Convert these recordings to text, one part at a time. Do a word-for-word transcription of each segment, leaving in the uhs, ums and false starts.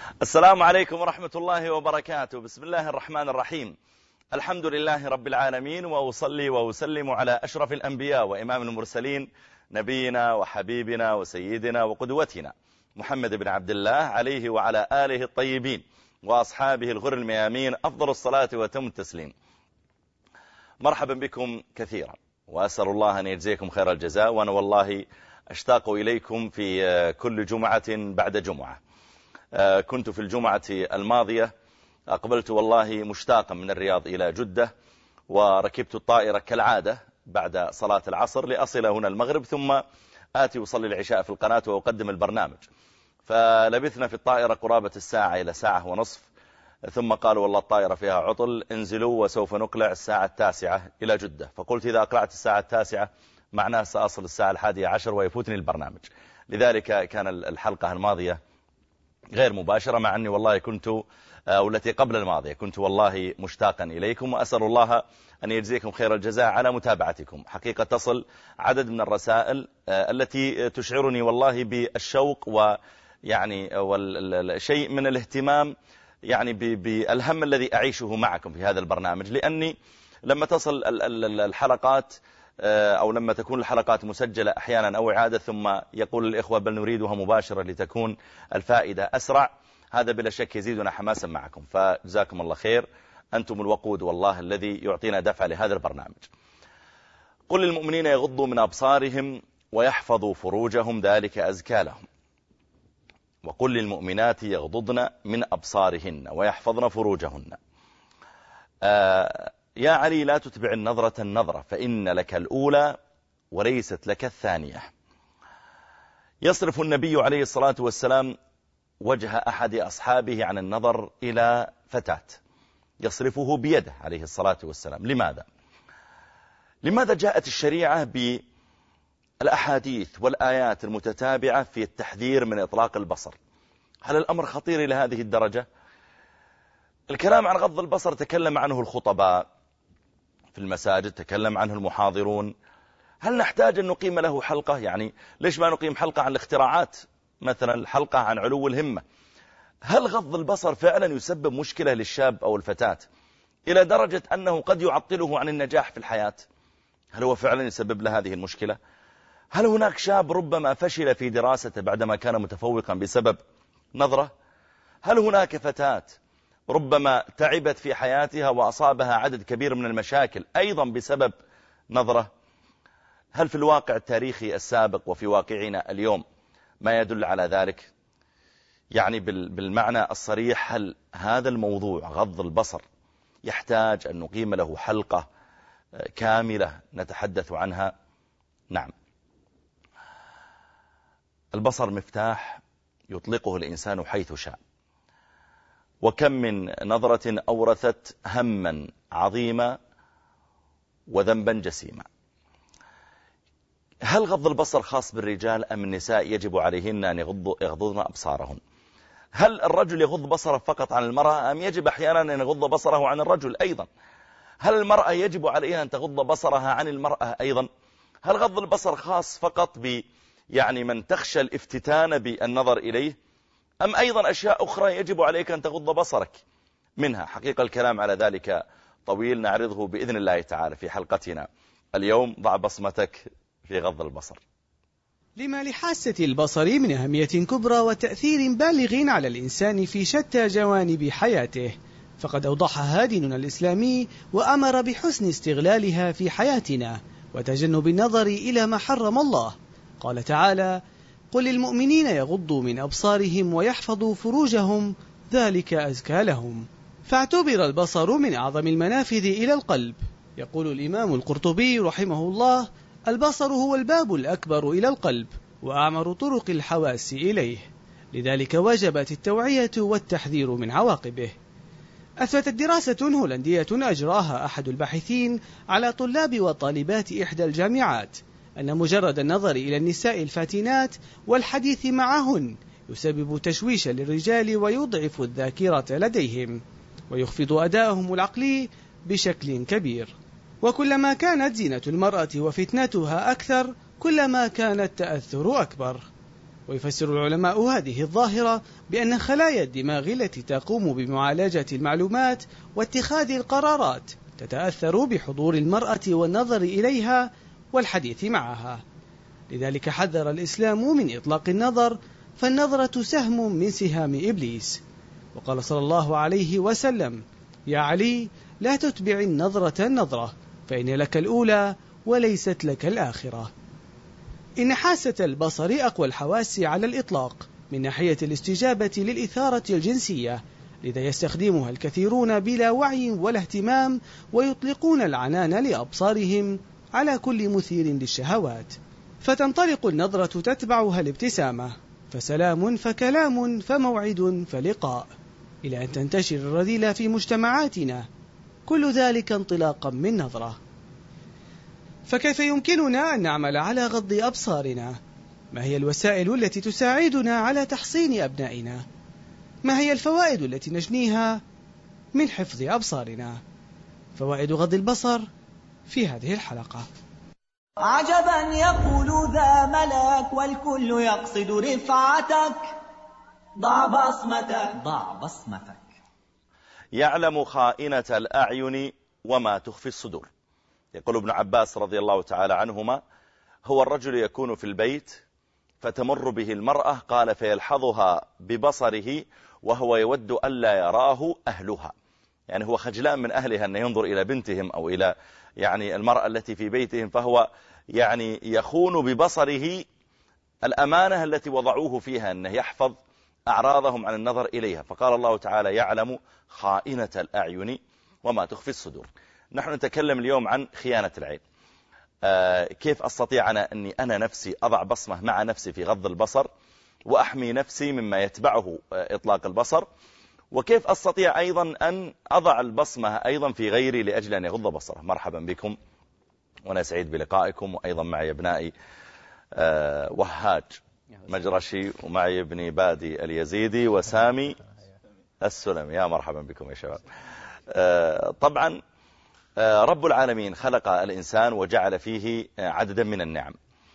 السلام عليكم ورحمة الله وبركاته. بسم الله الرحمن الرحيم. الحمد لله رب العالمين، وأصلي وأسلم على أشرف الأنبياء وإمام المرسلين، نبينا وحبيبنا وسيدنا وقدوتنا محمد بن عبد الله عليه وعلى آله الطيبين وأصحابه الغر الميامين أفضل الصلاة وتم التسليم. مرحبا بكم كثيرا، وأسأل الله أن يجزيكم خير الجزاء، وأنا والله أشتاق إليكم في كل جمعة بعد جمعة. كنت في الجمعة الماضية أقبلت والله مشتاقا من الرياض إلى جدة، وركبت الطائرة كالعادة بعد صلاة العصر لأصل هنا المغرب، ثم آتي وصلي العشاء في القناة وأقدم البرنامج. فلبثنا في الطائرة قرابة الساعة إلى ساعة ونصف، ثم قالوا والله الطائرة فيها عطل، انزلوا وسوف نقلع الساعة التاسعة إلى جدة. فقلت إذا أقلعت الساعة التاسعة معناه سأصل الساعة الحادية عشر ويفوتني البرنامج. لذلك كان الحلقة الماضية غير مباشرة، مع أني والله كنت أو التي قبل الماضية كنت والله مشتاقا إليكم، وأسأل الله أن يجزيكم خير الجزاء على متابعتكم. حقيقة تصل عدد من الرسائل التي تشعرني والله بالشوق ويعني والشيء من الاهتمام يعني بالهم الذي أعيشه معكم في هذا البرنامج، لأني لما تصل الحلقات أو لما تكون الحلقات مسجلة أحيانا أو إعادة، ثم يقول الإخوة بل نريدها مباشرة لتكون الفائدة أسرع، هذا بلا شك يزيدنا حماسا معكم. فجزاكم الله خير، أنتم الوقود والله الذي يعطينا دفع لهذا البرنامج. قل للمؤمنين يغضوا من أبصارهم ويحفظوا فروجهم ذلك أزكى لهم، وقل للمؤمنات يغضضن من أبصارهن ويحفظن فروجهن. آه يا علي لا تتبع النظرة النظرة فإن لك الأولى وليست لك الثانية. يصرف النبي عليه الصلاة والسلام وجه أحد أصحابه عن النظر إلى فتاة، يصرفه بيده عليه الصلاة والسلام. لماذا؟ لماذا جاءت الشريعة بالأحاديث والآيات المتتابعة في التحذير من إطلاق البصر؟ هل الأمر خطير إلى هذه الدرجة؟ الكلام عن غض البصر تكلم عنه الخطباء في المساجد، تكلم عنه المحاضرون. هل نحتاج أن نقيم له حلقة؟ يعني ليش ما نقيم حلقة عن الاختراعات مثلا، حلقة عن علو الهمة؟ هل غض البصر فعلا يسبب مشكلة للشاب أو الفتاة إلى درجة أنه قد يعطله عن النجاح في الحياة؟ هل هو فعلا يسبب له هذه المشكلة؟ هل هناك شاب ربما فشل في دراسته بعدما كان متفوقا بسبب نظرة؟ هل هناك فتاة ربما تعبت في حياتها وأصابها عدد كبير من المشاكل أيضا بسبب نظرة؟ هل في الواقع التاريخي السابق وفي واقعنا اليوم ما يدل على ذلك؟ يعني بالمعنى الصريح، هل هذا الموضوع غض البصر يحتاج أن نقيم له حلقة كاملة نتحدث عنها؟ نعم. البصر مفتاح يطلقه الإنسان حيث شاء، وكم من نظرة أورثت هما عظيما وذنبا جسيما. هل غض البصر خاص بالرجال أم النساء يجب عليهن أن يغضضن أبصارهن؟ هل الرجل يغض بصره فقط عن المرأة أم يجب أحيانا أن يغض بصره عن الرجل أيضا؟ هل المرأة يجب عليها أن تغض بصرها عن المرأة أيضا؟ هل غض البصر خاص فقط ب يعني من تخشى الافتتان بالنظر إليه، أم أيضا أشياء أخرى يجب عليك أن تغض بصرك منها؟ حقيقة الكلام على ذلك طويل، نعرضه بإذن الله تعالى في حلقتنا اليوم. ضع بصمتك في غض البصر. لما لحاسة البصر من أهمية كبرى وتأثير بالغ على الإنسان في شتى جوانب حياته، فقد أوضحها ديننا الإسلامي وأمر بحسن استغلالها في حياتنا وتجنب النظر إلى ما حرم الله. قال تعالى: قل للمؤمنين يغضوا من أبصارهم ويحفظوا فروجهم ذلك أزكى لهم. فاعتبر البصر من أعظم المنافذ إلى القلب. يقول الإمام القرطبي رحمه الله: البصر هو الباب الأكبر إلى القلب وأعمر طرق الحواس إليه، لذلك وجبت التوعية والتحذير من عواقبه. أثبتت دراسة هولندية أجراها أحد الباحثين على طلاب وطالبات إحدى الجامعات أن مجرد النظر إلى النساء الفاتنات والحديث معهن يسبب تشويشا للرجال ويضعف الذاكرة لديهم ويخفض أداءهم العقلي بشكل كبير. وكلما كانت زينة المرأة وفتنتها أكثر كلما كان التأثر أكبر. ويفسر العلماء هذه الظاهرة بأن خلايا الدماغ التي تقوم بمعالجة المعلومات واتخاذ القرارات تتأثر بحضور المرأة والنظر إليها والحديث معها. لذلك حذر الإسلام من إطلاق النظر، فالنظرة سهم من سهام إبليس. وقال صلى الله عليه وسلم: يا علي، لا تتبع النظرة النظرة، فإن لك الأولى وليست لك الآخرة. إن حاسة البصر أقوى الحواس على الإطلاق من ناحية الاستجابة للإثارة الجنسية، لذا يستخدمها الكثيرون بلا وعي ولا اهتمام، ويطلقون العنان لأبصارهم على كل مثير للشهوات، فتنطلق النظرة تتبعها الابتسامة، فسلام فكلام فموعد فلقاء، إلى أن تنتشر الرذيلة في مجتمعاتنا، كل ذلك انطلاقا من نظرة. فكيف يمكننا أن نعمل على غض أبصارنا؟ ما هي الوسائل التي تساعدنا على تحصين أبنائنا؟ ما هي الفوائد التي نجنيها من حفظ أبصارنا؟ فوائد غض البصر في هذه الحلقة. عجبا يقول ذا ملاك والكل يقصد رفعتك، ضع بصمتك ضع بصمتك. يعلم خائنة الأعين وما تخفي الصدور. يقول ابن عباس رضي الله تعالى عنهما: هو الرجل يكون في البيت فتمر به المرأة، قال فيلحظها ببصره وهو يود ألا يراه أهلها. يعني هو خجلان من أهلها أن ينظر إلى بنتهم أو إلى يعني المرأة التي في بيتهم، فهو يعني يخون ببصره الأمانة التي وضعوه فيها أنه يحفظ أعراضهم عن النظر إليها. فقال الله تعالى: يعلم خائنة الأعين وما تخفي الصدور. نحن نتكلم اليوم عن خيانة العين. آه كيف أستطيع أنا أني أنا نفسي أضع بصمة مع نفسي في غض البصر وأحمي نفسي مما يتبعه آه إطلاق البصر، وكيف أستطيع أيضا أن أضع البصمة أيضا في غيري لأجل أن يغض بصره. مرحبا بكم، وأنا سعيد بلقائكم، وأيضا معي ابنائي آه وهاج مجرشي، ومعي ابني بادي اليزيدي، وسامي السلمي. يا مرحبا بكم يا شباب. آه طبعا رب العالمين خلق الإنسان وجعل فيه عددا من النعم.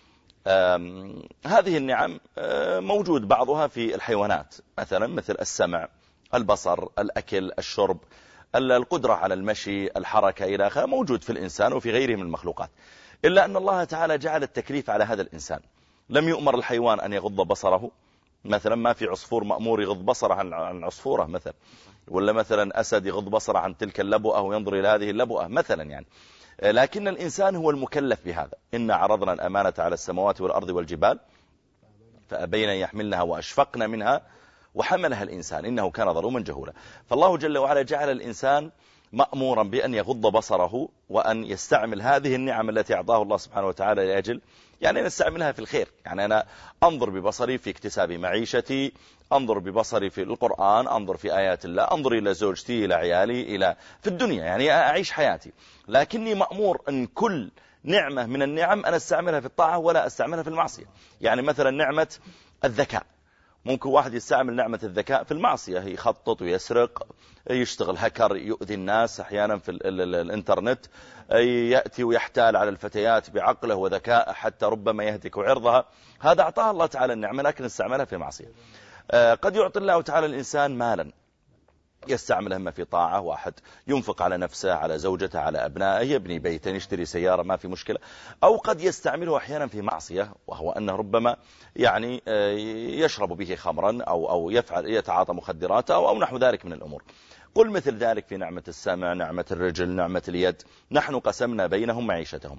هذه النعم موجود بعضها في الحيوانات، مثلا مثل السمع، البصر، الأكل، الشرب، القدرة على المشي، الحركة إلى آخره، موجود في الإنسان وفي غيره من المخلوقات. إلا أن الله تعالى جعل التكليف على هذا الإنسان. لم يؤمر الحيوان أن يغض بصره، مثلا ما في عصفور مأمور يغض بصره عن عصفورة مثلا، ولا مثلا أسد يغض بصره عن تلك اللبؤة وينظر إلى هذه اللبؤة مثلا يعني. لكن الإنسان هو المكلف بهذا. إنا عرضنا الأمانة على السماوات والأرض والجبال فأبين أن يحملنها وأشفقن منها وحملها الإنسان إنه كان ظلوما جهولا. فالله جل وعلا جعل الإنسان مأمورا بأن يغض بصره وأن يستعمل هذه النعم التي أعطاه الله سبحانه وتعالى لأجل يعني نستعملها في الخير. يعني أنا أنظر ببصري في اكتساب معيشتي، أنظر ببصري في القرآن، أنظر في آيات الله، أنظر إلى زوجتي، إلى عيالي، إلى في الدنيا، يعني أعيش حياتي. لكني مأمور أن كل نعمة من النعم أنا استعملها في الطاعة ولا استعملها في المعصية. يعني مثلا نعمة الذكاء، ممكن واحد يستعمل نعمة الذكاء في المعصية، يخطط ويسرق، يشتغل هكر، يؤذي الناس أحيانا في ال ال ال الانترنت، يأتي ويحتال على الفتيات بعقله وذكاء حتى ربما يهتك عرضها. هذا أعطاه الله تعالى النعمة لكن استعملها في معصية. قد يعطي الله تعالى الإنسان مالا يستعملها ما في طاعة، واحد ينفق على نفسه، على زوجته، على أبنائه، يبني بيتا، يشتري سيارة، ما في مشكلة. أو قد يستعمله أحيانا في معصية، وهو أنه ربما يعني يشرب به خمرا أو أو يفعل يتعاطى مخدرات أو أو نحو ذلك من الأمور. قل مثل ذلك في نعمة السمع، نعمة الرجل، نعمة اليد، نحن قسمنا بينهم معيشتهم.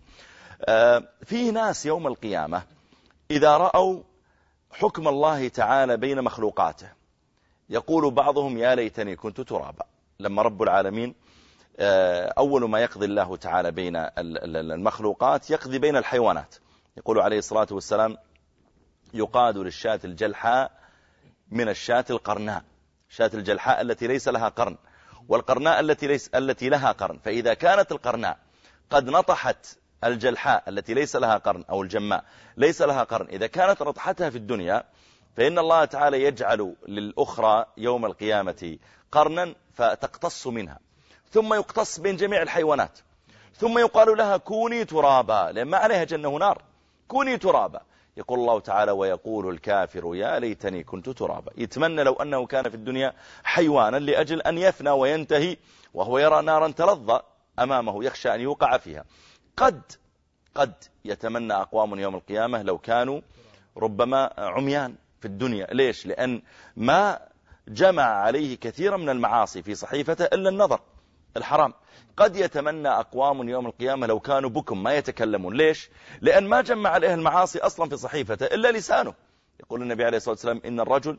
في ناس يوم القيامة إذا رأوا حكم الله تعالى بين مخلوقاته يقول بعضهم يا ليتني كنت ترابا. لما رب العالمين أول ما يقضي الله تعالى بين المخلوقات يقضي بين الحيوانات. يقول عليه الصلاة والسلام يقاد للشاة الجلحاء من الشاة القرناء، شاة الجلحاء التي ليس لها قرن، والقرناء التي ليس التي لها قرن. فإذا كانت القرناء قد نطحت الجلحاء التي ليس لها قرن أو الجماء ليس لها قرن، إذا كانت نطحتها في الدنيا، فإن الله تعالى يجعل للأخرى يوم القيامة قرنا فتقتص منها، ثم يقتص بين جميع الحيوانات، ثم يقال لها كوني ترابا، لأن ما عليها جنة نار، كوني ترابا. يقول الله تعالى ويقول الكافر يا ليتني كنت ترابا، يتمنى لو أنه كان في الدنيا حيوانا لأجل أن يفنى وينتهي وهو يرى نارا تلظى أمامه يخشى أن يوقع فيها. قد قد يتمنى أقوام يوم القيامة لو كانوا ربما عميان في الدنيا. ليش؟ لأن ما جمع عليه كثيرا من المعاصي في صحيفته إلا النظر الحرام. قد يتمنى أقوام يوم القيامة لو كانوا بكم ما يتكلمون. ليش؟ لأن ما جمع عليه المعاصي أصلا في صحيفته إلا لسانه. يقول النبي عليه الصلاة والسلام إن الرجل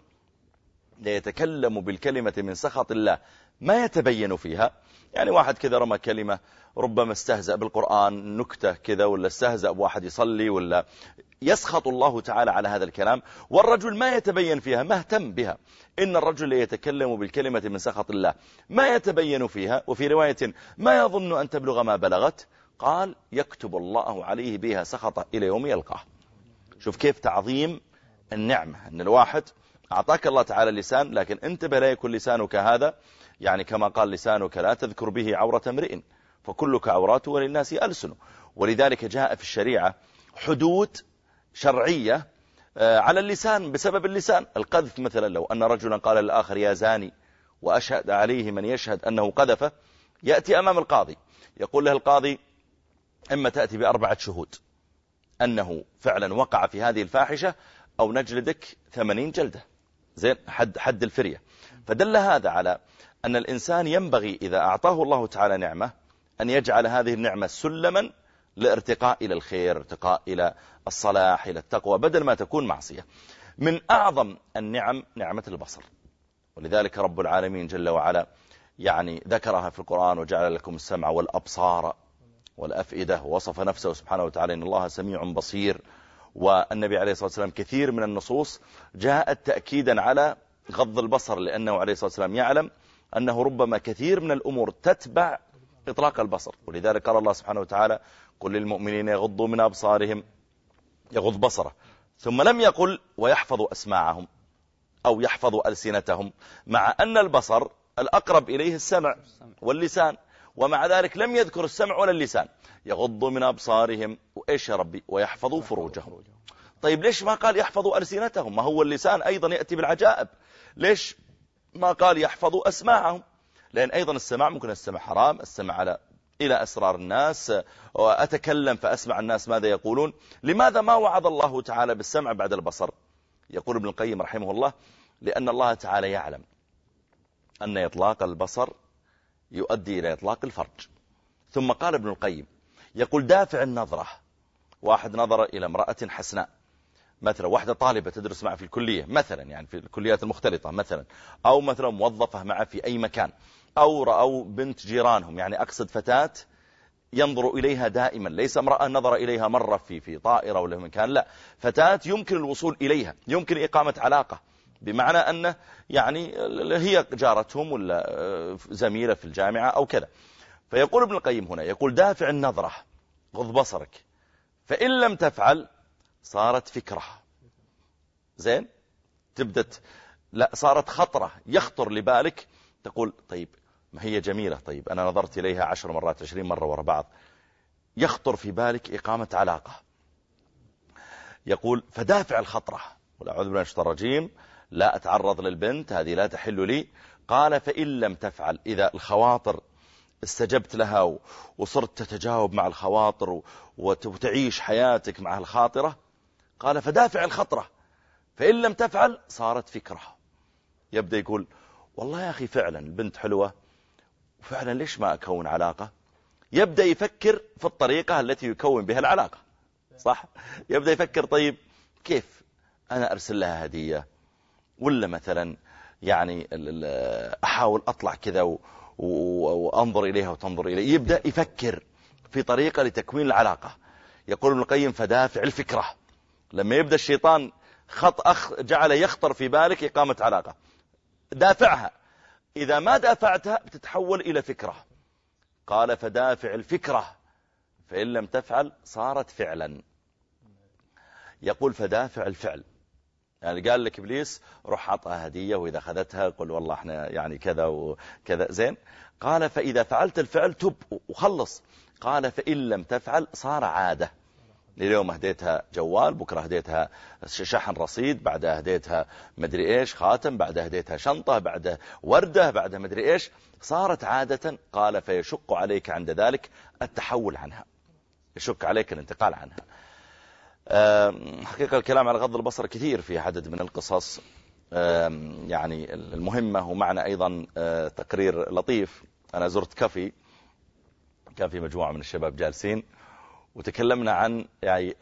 لا يتكلم بالكلمة من سخط الله ما يتبين فيها. يعني واحد كذا رمى كلمة، ربما استهزأ بالقرآن نكتة كذا، ولا استهزأ بواحد يصلي، ولا يسخط الله تعالى على هذا الكلام، والرجل ما يتبين فيها، ما اهتم بها. إن الرجل يتكلم بالكلمة من سخط الله ما يتبين فيها، وفي رواية ما يظن أن تبلغ ما بلغت، قال يكتب الله عليه بها سخطه إلى يوم يلقاه. شوف كيف تعظيم النعمة، أن الواحد أعطاك الله تعالى اللسان، لكن انتبه لا يكون لسانك هذا، يعني كما قال لسانك لا تذكر به عورة امرئ فكلك عورات وللناس ألسن. ولذلك جاء في الشريعة حدود شرعية على اللسان بسبب اللسان. القذف مثلا، لو أن رجلا قال للآخر يا زاني وأشهد عليه من يشهد أنه قذفه، يأتي أمام القاضي يقول له القاضي إما تأتي بأربعة شهود أنه فعلا وقع في هذه الفاحشة، أو نجلدك ثمانين جلدة، زين، حد, حد الفرية. فدل هذا على أن الإنسان ينبغي إذا أعطاه الله تعالى نعمة أن يجعل هذه النعمة سلما لارتقاء إلى الخير، ارتقاء إلى الصلاح، إلى التقوى، بدل ما تكون معصية. من أعظم النعم نعمة البصر، ولذلك رب العالمين جل وعلا يعني ذكرها في القرآن وجعل لكم السمع والأبصار والأفئدة، ووصف نفسه سبحانه وتعالى إن الله سميع بصير. والنبي عليه الصلاة والسلام كثير من النصوص جاءت تأكيدا على غض البصر، لأنه عليه الصلاة والسلام يعلم أنه ربما كثير من الأمور تتبع إطلاق البصر. ولذلك قال الله سبحانه وتعالى قل للمؤمنين يغضوا من أبصارهم، يغض بصره، ثم لم يقل ويحفظوا أسماعهم أو يحفظوا ألسنتهم، مع أن البصر الأقرب إليه السمع واللسان، ومع ذلك لم يذكر السمع ولا اللسان. يغضوا من أبصارهم وإيش يا ربي ويحفظوا فروجهم. طيب ليش ما قال يحفظوا ألسنتهم؟ ما هو اللسان أيضا يأتي بالعجائب. ليش ما قال يحفظوا أسماعهم؟ لأن أيضا السماع ممكن السمع حرام، السمع على إلى أسرار الناس، وأتكلم فأسمع الناس ماذا يقولون. لماذا ما وعد الله تعالى بالسمع بعد البصر؟ يقول ابن القيم رحمه الله لأن الله تعالى يعلم أن إطلاق البصر يؤدي إلى إطلاق الفرج. ثم قال ابن القيم يقول دافع النظرة، واحد نظر إلى امرأة حسناء مثلا، واحدة طالبة تدرس معه في الكلية مثلا، يعني في الكليات المختلطة مثلا، أو مثلا موظفة معه في أي مكان، أو رأوا بنت جيرانهم، يعني أقصد فتاة ينظر إليها دائما، ليس امرأة نظر إليها مرة في في طائرة ولا مكان، لا، فتاة يمكن الوصول إليها، يمكن إقامة علاقة، بمعنى أنه يعني هي جارتهم ولا زميلة في الجامعة أو كذا. فيقول ابن القيم هنا، يقول دافع النظرة، غض بصرك، فإن لم تفعل صارت فكرة، زين، تبدت لا صارت خطرة، يخطر لبالك، تقول طيب ما هي جميلة، طيب أنا نظرت إليها عشر مرات عشرين مرة وراء بعض، يخطر في بالك إقامة علاقة. يقول فدافع الخطرة، والأعوذ بالله من الشيطان الرجيم، لا أتعرض للبنت هذه، لا تحل لي. قال فإن لم تفعل، إذا الخواطر استجبت لها وصرت تتجاوب مع الخواطر وتعيش حياتك مع الخاطرة، قال فدافع الخطرة، فإن لم تفعل صارت فكرة. يبدأ يقول والله يا أخي فعلا البنت حلوة، وفعلا ليش ما أكون علاقة؟ يبدأ يفكر في الطريقة التي يكون بها العلاقة، صح؟ يبدأ يفكر طيب كيف أنا أرسل لها هدية، ولا مثلا يعني أحاول أطلع كذا وأنظر إليها وتنظر إلي. يبدأ يفكر في طريقة لتكوين العلاقة. يقول ابن القيم فدافع الفكرة. لما يبدأ الشيطان خط أخ جعل يخطر في بالك إقامة علاقة، دافعها، إذا ما دافعتها بتتحول إلى فكرة. قال فدافع الفكرة، فإن لم تفعل صارت فعلا. يقول فدافع الفعل، يعني قال لك إبليس روح عطها هدية، وإذا أخذتها قل والله احنا يعني كذا وكذا، زين. قال فإذا فعلت الفعل تب وخلص. قال فإن لم تفعل صار عادة، اليوم هديتها جوال، بكرة هديتها شحن رصيد، بعدها هديتها مدري إيش خاتم، بعدها هديتها شنطة، بعدها وردة، بعدها مدري إيش. صارت عادة. قال فيشق عليك عند ذلك التحول عنها، يشق عليك الانتقال عنها. حقيقة الكلام على غض البصر كثير في عدد من القصص يعني المهمة، ومعنا أيضا تقرير لطيف. أنا زرت كافي، كان في مجموعة من الشباب جالسين وتكلمنا عن يعني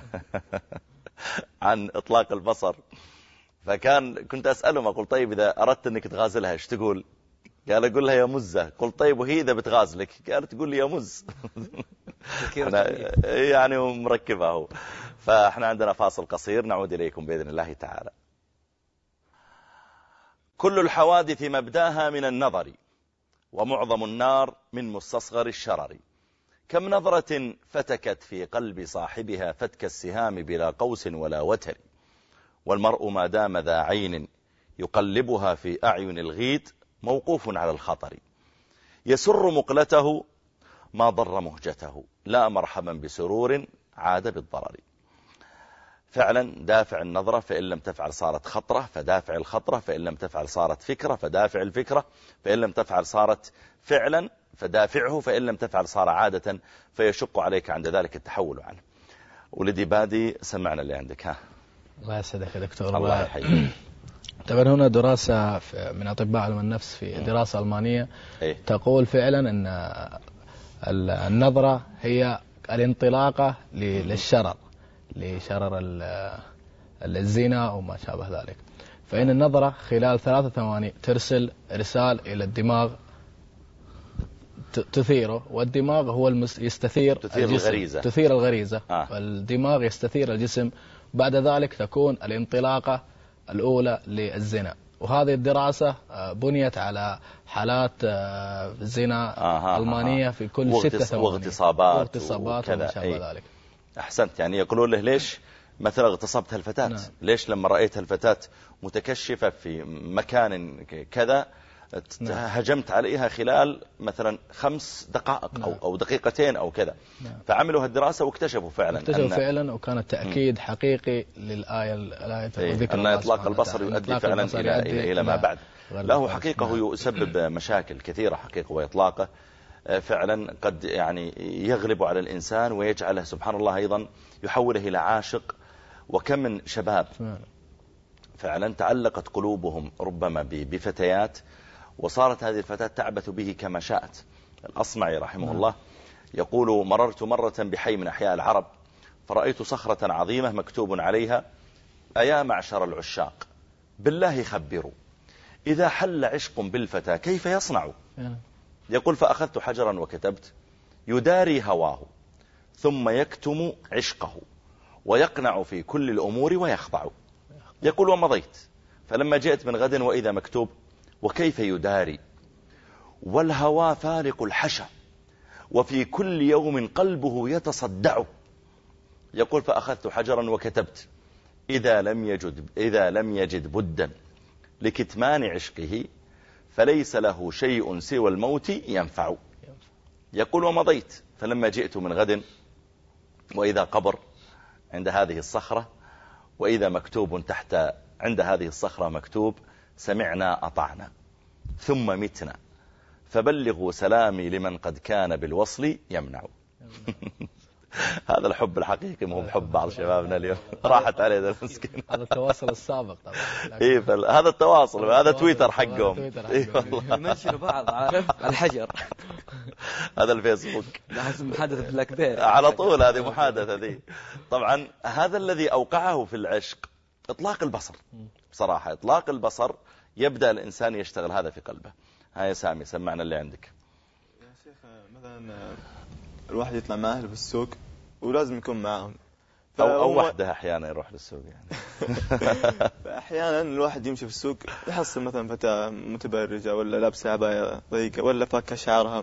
عن إطلاق البصر. فكان كنت أسألهم أقول طيب إذا أردت أنك تغازلها إيش تقول؟ قال أقول لها يا مزة. قلت طيب وهي إذا بتغازلك؟ قالت تقول لي يا مز. يعني مركبه. فإحنا عندنا فاصل قصير، نعود إليكم بإذن الله تعالى. كل الحوادث مبداها من النظر، ومعظم النار من مستصغر الشرر. كم نظرة فتكت في قلب صاحبها فتك السهام بلا قوس ولا وتر. والمرء ما دام ذا عين يقلبها في أعين الغيد موقوف على الخطر. يسر مقلته ما ضر مهجته، لا مرحبا بسرور عاد بالضرر. فعلا دافع النظرة، فإن لم تفعل صارت خطرة، فدافع الخطرة، فإن لم تفعل صارت فكرة، فدافع الفكرة، فإن لم تفعل صارت فعلا، فدافعه، فإن لم تفعل صار عادة، فيشق عليك عند ذلك التحول عنه. ولدي بادي سمعنا اللي عندك. ها الله يسعدك يا دكتور. الله يحييك. طبعا هنا دراسة من أطباء علم النفس في دراسة ألمانية إيه؟ تقول فعلا أن النظرة هي الانطلاقة للشرر، لشرر الزنا وما شابه ذلك. فإن النظرة خلال ثلاثة ثواني ترسل رسالة إلى الدماغ تثيره، والدماغ هو المس... يستثير تثير الجسم. الغريزة تثير الغريزة آه. والدماغ يستثير الجسم. بعد ذلك تكون الانطلاقة الأولى للزنا. وهذه الدراسة بنيت على حالات زنا آه ألمانية آه. في كل ستة ثواني، واغتصابات واغتصابات وما شابه أي. ذلك. أحسنت. يعني يقولون له ليش مثلا اغتصبت الفتاة؟ نعم. ليش لما رأيت الفتاة متكشفة في مكان كذا نعم. هجمت عليها خلال مثلا خمس دقائق نعم. أو, أو دقيقتين أو كذا نعم. فعملوا هالدراسة واكتشفوا فعلا اكتشفوا أن فعلا وكان التأكيد م. حقيقي للآية الآية إيه؟ أن إطلاق البصر يؤدي فعلا إلى, إلى, إلى, إلى ما بعد. له حقيقة نعم. يسبب مشاكل كثيرة حقيقة، وإطلاقه فعلا قد يعني يغلب على الإنسان ويجعله سبحان الله أيضا يحوله إلى عاشق. وكم من شباب فعلا تعلقت قلوبهم ربما بفتيات، وصارت هذه الفتاة تعبث به كما شاءت. الأصمعي رحمه الله يقول مررت مرة بحي من أحياء العرب فرأيت صخرة عظيمة مكتوب عليها أيا معشر العشاق بالله خبروا إذا حل عشق بالفتاة كيف يصنع. يقول فأخذت حجرا وكتبت يداري هواه ثم يكتم عشقه ويقنع في كل الأمور ويخضع. يقول ومضيت فلما جئت من غد وإذا مكتوب وكيف يداري والهوى فارق الحشا وفي كل يوم قلبه يتصدع. يقول فأخذت حجرا وكتبت إذا لم يجد, إذا لم يجد بدا لكتمان عشقه فليس له شيء سوى الموت ينفع. يقول ومضيت فلما جئت من غد وإذا قبر عند هذه الصخرة وإذا مكتوب تحت عند هذه الصخرة مكتوب سمعنا أطعنا ثم متنا فبلغوا سلامي لمن قد كان بالوصل يمنع. هذا الحب الحقيقي مو بحب بعض شبابنا اليوم راحت عليه ذا المسكين. هذا التواصل السابق طبعا. إيه هذا التواصل هذا تويتر حقهم يمنشروا بعض عارف على الحجر. هذا الفيسبوك محادثة بلاك بير على طول. هذه محادثة ذي. طبعا هذا الذي أوقعه في العشق إطلاق البصر. بصراحة إطلاق البصر يبدأ الإنسان يشتغل هذا في قلبه. هاي سامي سمعنا اللي عندك. يا شيخ مثلا الواحد يطلع مع أهله في السوق ولازم يكون معهم أو, أو وحده أحيانا يروح للسوق يعني. أحيانا الواحد يمشي في السوق يحصل مثلا فتاة متبرجة ولا لابسة عباية ضيقة ولا فاكة شعرها.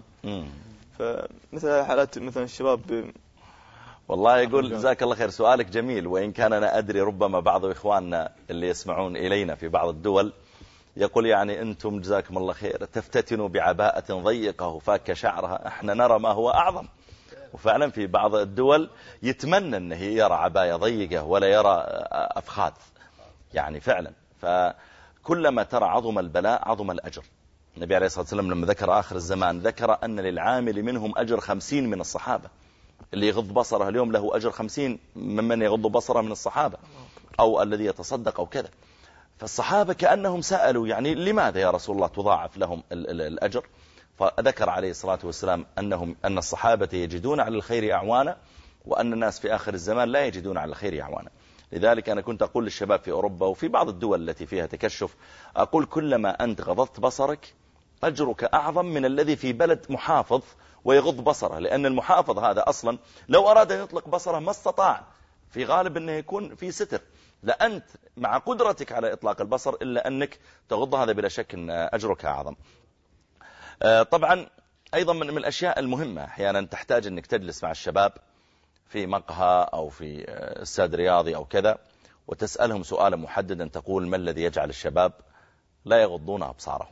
فمثل حالات مثلا الشباب. والله يقول جزاك الله خير سؤالك جميل، وإن كان أنا أدري ربما بعض إخواننا اللي يسمعون إلينا في بعض الدول يقول يعني أنتم جزاكم الله خير تفتتنوا بعباءة ضيقة وفاك شعرها، احنا نرى ما هو أعظم وفعلا في بعض الدول يتمنى أنه يرى عباية ضيقة ولا يرى أفخاذ، يعني فعلا. فكلما ترى عظم البلاء عظم الأجر. النبي عليه الصلاة والسلام لما ذكر آخر الزمان ذكر أن للعامل منهم أجر خمسين من الصحابة. اللي يغض بصره اليوم له أجر خمسين ممن يغض بصره من الصحابة، أو الذي يتصدق أو كذا. فالصحابة كأنهم سألوا يعني لماذا يا رسول الله تضاعف لهم الأجر؟ فذكر عليه الصلاة والسلام أنهم أن الصحابة يجدون على الخير أعوانا، وأن الناس في آخر الزمان لا يجدون على الخير أعوانا. لذلك أنا كنت أقول للشباب في أوروبا وفي بعض الدول التي فيها تكشف، أقول كلما أنت غضضت بصرك أجرك أعظم من الذي في بلد محافظ ويغض بصره، لأن المحافظ هذا أصلا لو أراد أن يطلق بصره ما استطاع، في غالب أنه يكون في ستر. لا أنت مع قدرتك على إطلاق البصر إلا أنك تغض، هذا بلا شك أن أجرك أعظم. طبعا أيضا من الأشياء المهمة أحيانا تحتاج أنك تجلس مع الشباب في مقهى أو في استاد رياضي أو كذا، وتسألهم سؤالا محددا، تقول ما الذي يجعل الشباب لا يغضون أبصارهم؟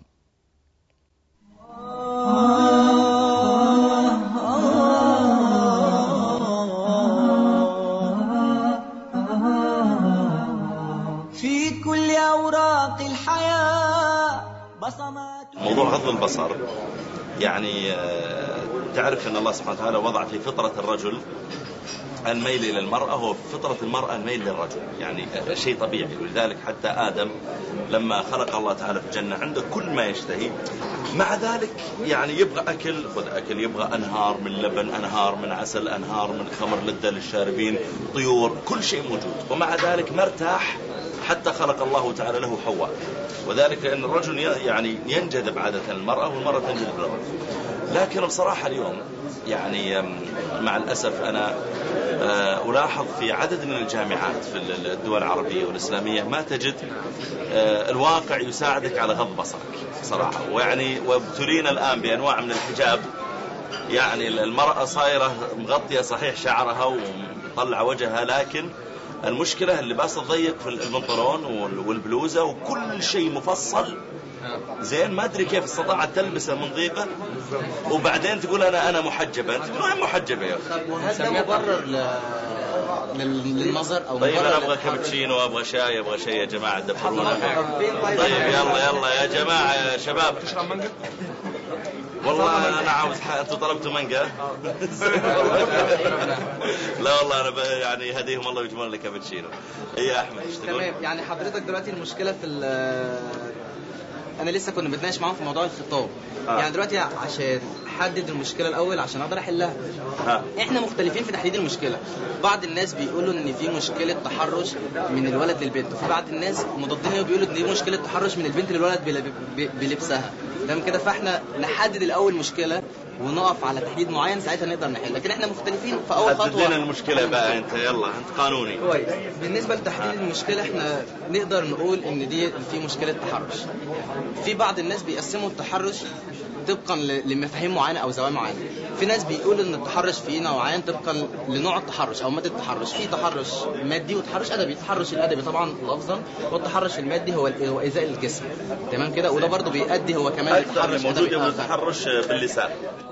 في كل أوراق الحياة بصمات. موضوع غض البصر يعني تعرف أن الله سبحانه وتعالى وضع في فطرة الرجل الميل إلى المرأة، هو فطرة المرأة الميل للرجل، يعني شيء طبيعي. ولذلك حتى آدم لما خلق الله تعالى في الجنة عنده كل ما يشتهي، مع ذلك يعني يبغى أكل، خذ أكل، يبغى أنهار من لبن، أنهار من عسل، أنهار من خمر لذة للشاربين، طيور، كل شيء موجود، ومع ذلك مرتاح حتى خلق الله تعالى له حواء. وذلك أن الرجل يعني ينجذب عادة المرأة والمرأة تنجذب للرجل. لكن بصراحة اليوم يعني مع الأسف أنا ألاحظ في عدد من الجامعات في الدول العربية والإسلامية ما تجد الواقع يساعدك على غض بصرك صراحة. ويعني وابتلينا الآن بأنواع من الحجاب، يعني المرأة صايرة مغطية صحيح شعرها ومطلع وجهها، لكن المشكلة اللباس الضيق في البنطلون والبلوزة وكل شيء مفصل زين، ما أدري كيف استطاعت تلبسه من ضيقة، وبعدين تقول أنا أنا محجبة. أنت تقول أنا محجبة يا أخي، هذا مبرر للنظر أو طيب أنا أبغى كابتشينو وأبغى شاي، أبغى شيء يا جماعة دبرونا. طيب يلا يلا يا جماعة يا شباب، تشرب مانجا؟ والله أنا عاوز حق. أنتوا طلبتوا مانجا؟ لا والله أنا ب... يعني هديهم الله ويجمل لك كابتشينو. إيه يا أحمد إيش تقول؟ تمام. يعني حضرتك دلوقتي المشكلة في أنا لسه كنا بنتناقش معاهم في موضوع الخطاب. آه. يعني دلوقتي عشان أحدد المشكلة الأول عشان أقدر أحلها. آه. إحنا مختلفين في تحديد المشكلة. بعض الناس بيقولوا إن في مشكلة تحرش من الولد للبنت، وفي بعض الناس مضادين بيقولوا إن دي مشكلة تحرش من البنت للولد بلبسها. تمام كده. فإحنا نحدد الأول مشكلة ونقف على تحديد معين، ساعتها نقدر نحل. لكن إحنا مختلفين في أول خطوة. حددنا المشكلة بقى أنت، يلا أنت قانوني. كويس. بالنسبة لتحديد آه. المشكلة إحنا نقدر نقول إن دي في مشكلة تحرش. في بعض الناس بيقسموا التحرش طبقا لمفاهيم معينة أو زوايا معينة. في ناس بيقولوا إن التحرش فيه نوعين طبقا لنوع التحرش أو مادة التحرش. في تحرش مادي وتحرش أدبي. التحرش الأدبي طبعا لفظا، والتحرش المادي هو هو إيذاء الجسم. تمام كده. وده برضه بيؤدي هو كمان التحرش موجود من التحرش باللسان.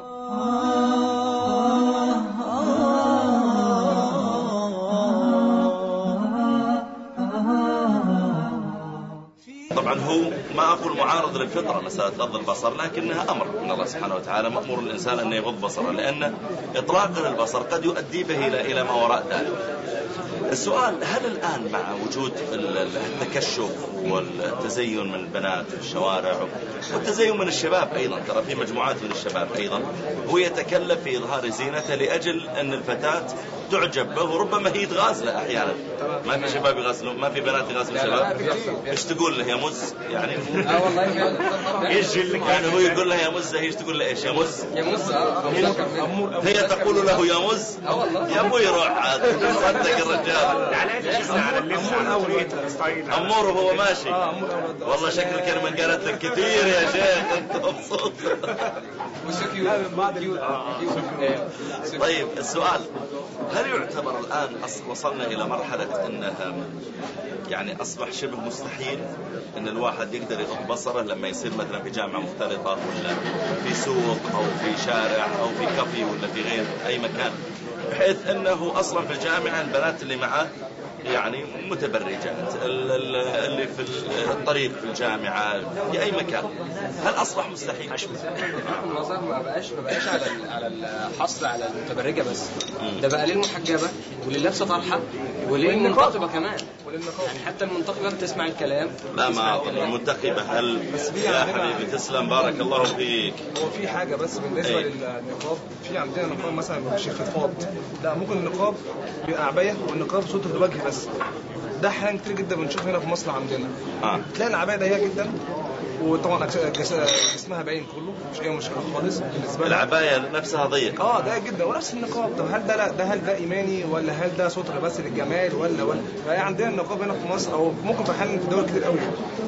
طبعا هو ما أقول معارض للفطرة مسألة غض البصر، لكنها أمر من الله سبحانه وتعالى، مأمور الإنسان أن يغض بصره، لأن إطلاق البصر قد يؤدي به إلى ما وراء ذلك. السؤال، هل الآن مع وجود التكشف والتزين من البنات في الشوارع والتزين من الشباب أيضا، ترى في مجموعات من الشباب أيضا هو يتكلف في إظهار زينته لأجل أن الفتاة تعجب به، وربما هي تغازله أحيانا. ما في شباب يغازلون، ما في بنات يغازلون شباب. إيش تقول له يا مز؟ يعني إيش اللي كان هو يقول له يا مز، هي إيش تقول له إيش يا مز؟ يا مز. هي تقول له يا مز. يا أبوي روح عاد صدق الرجال. على اللبس، على اللبس، على الستايل. أمور هو ما ماشي. والله شكلك انا من قرأت كثير يا شيخ، انت مبسوط. طيب السؤال، هل يعتبر الآن وصلنا إلى مرحلة أنه يعني أصبح شبه مستحيل أن الواحد يقدر يغض بصره لما يصير مثلا في جامعة مختلطة ولا في سوق أو في شارع أو في كافي ولا في غير أي مكان، بحيث أنه أصلا في الجامعة البنات اللي معه يعني متبرجات، اللي في الطريق في الجامعة في أي مكان، هل أصبح مستحيل؟ النظر ما بقاش ما بقاش على على الحصر على المتبرجة بس، ده بقى للمحجبة ولللابسة طرحة وللمنتقبة كمان، يعني حتى المنتقبة بتسمع الكلام. لا ما المنتقبة هل يا حبيبي تسلم بارك الله فيك. هو في حاجة بس بالنسبة أي. للنقاب، في عندنا نقاب مثلا مش خفاض، لا ممكن النقاب بيبقى عباية والنقاب صوته في الوجه بس، ده حاليا كتير جدا بنشوف هنا في مصر عندنا. آه. تلاقي العباية ضيقة جدا وطبعا جسمها باين كله، مش اي مشكله خالص بالنسبه لها. العبايه نفسها ضيقه اه ضيقه جدا، ونفس النقاب. طب هل ده لا ده هل ده ايماني ولا هل ده ستر بس للجمال ولا ولا فهي عندنا النقاب هنا في مصر او ممكن في حال في دول كتير قوي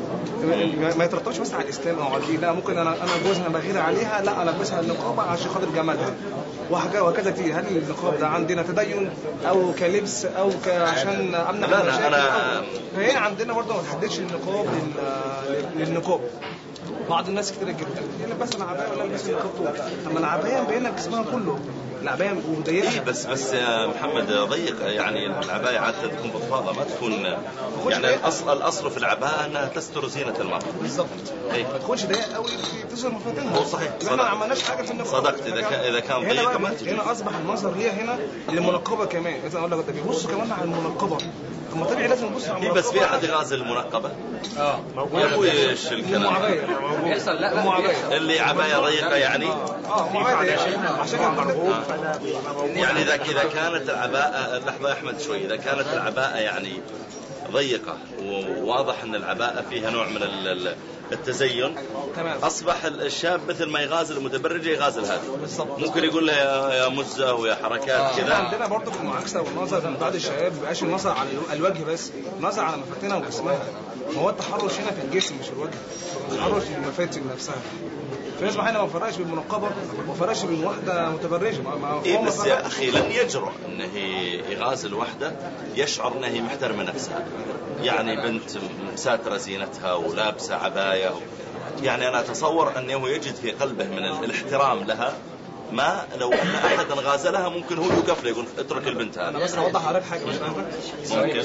ما يترتبش بس على الاسلام او على الدين، لا ممكن انا انا جوزها بغير عليها، لا انا البسها النقاب عشان خاطر جمالها وهكذا كتير. هل النقاب ده عندنا تدين او كلبس او عشان امنع لا لا انا فهي عندنا برضه ما تحددش النقاب للنقاب. بعض الناس كتير جدا يلبس العبايه ولا يلبس النقاب، اما العبايه مبينه جسمها كله، العبايه وضيقه. اي بس بس يا محمد ضيق، يعني العبايه عاده تكون فضفاضه ما تكون يعني الاصل الاصل في العباءه انها تستر زينه المراه بالضبط. ما تكونش ضيقه قوي تظهر مفاتنها. هو صحيح احنا ما عملناش حاجه في النقاب. صدقت. اذا كان اذا كان ضيق ما تجي. هنا اصبح المنظر ليها هنا للمنقبه كمان، اذا اقول لك ده بيبصوا كمان على المنقبه، طب طبيعي لازم نبص على المنقبه. بس في احد غازل المنقبه اه يا ابوي ايش الكلام بيحصل. لا لا اللي عبايه ضيقه يعني اه معايا عشان مرغوب. يعني اذا اذا كانت العباءه، لحظه يا احمد شوي، اذا كانت العباءه يعني ضيقه وواضح ان العباءه فيها نوع من التزين، اصبح الشاب مثل ما يغازل المتبرجه يغازل هذه. ممكن يقول لها يا مزه ويا حركات كذا. عندنا برضه في المعاكسه والنظر من بعض الشباب ما بقاش النظر على الوجه بس، النظر على مفاتنها وجسمها. هو التحرش هنا في الجسم مش الوجه، التحرش في المفاتن نفسها. في ناس معانا ما فرقش بالمنقبه وما فرقش بين واحده متبرجه. ما إيه بس يا اخي لن يجرؤ انه يغازل واحده يشعر انها محترمه نفسها، يعني بنت ساتره زينتها ولابسه عبايه، يعني انا اتصور انه يجد في قلبه من الاحترام لها ما لو ان احدا غازلها ممكن هو يوقف له يقول اترك البنت هذه. انا بس اوضح عليك حاجه بس ممكن.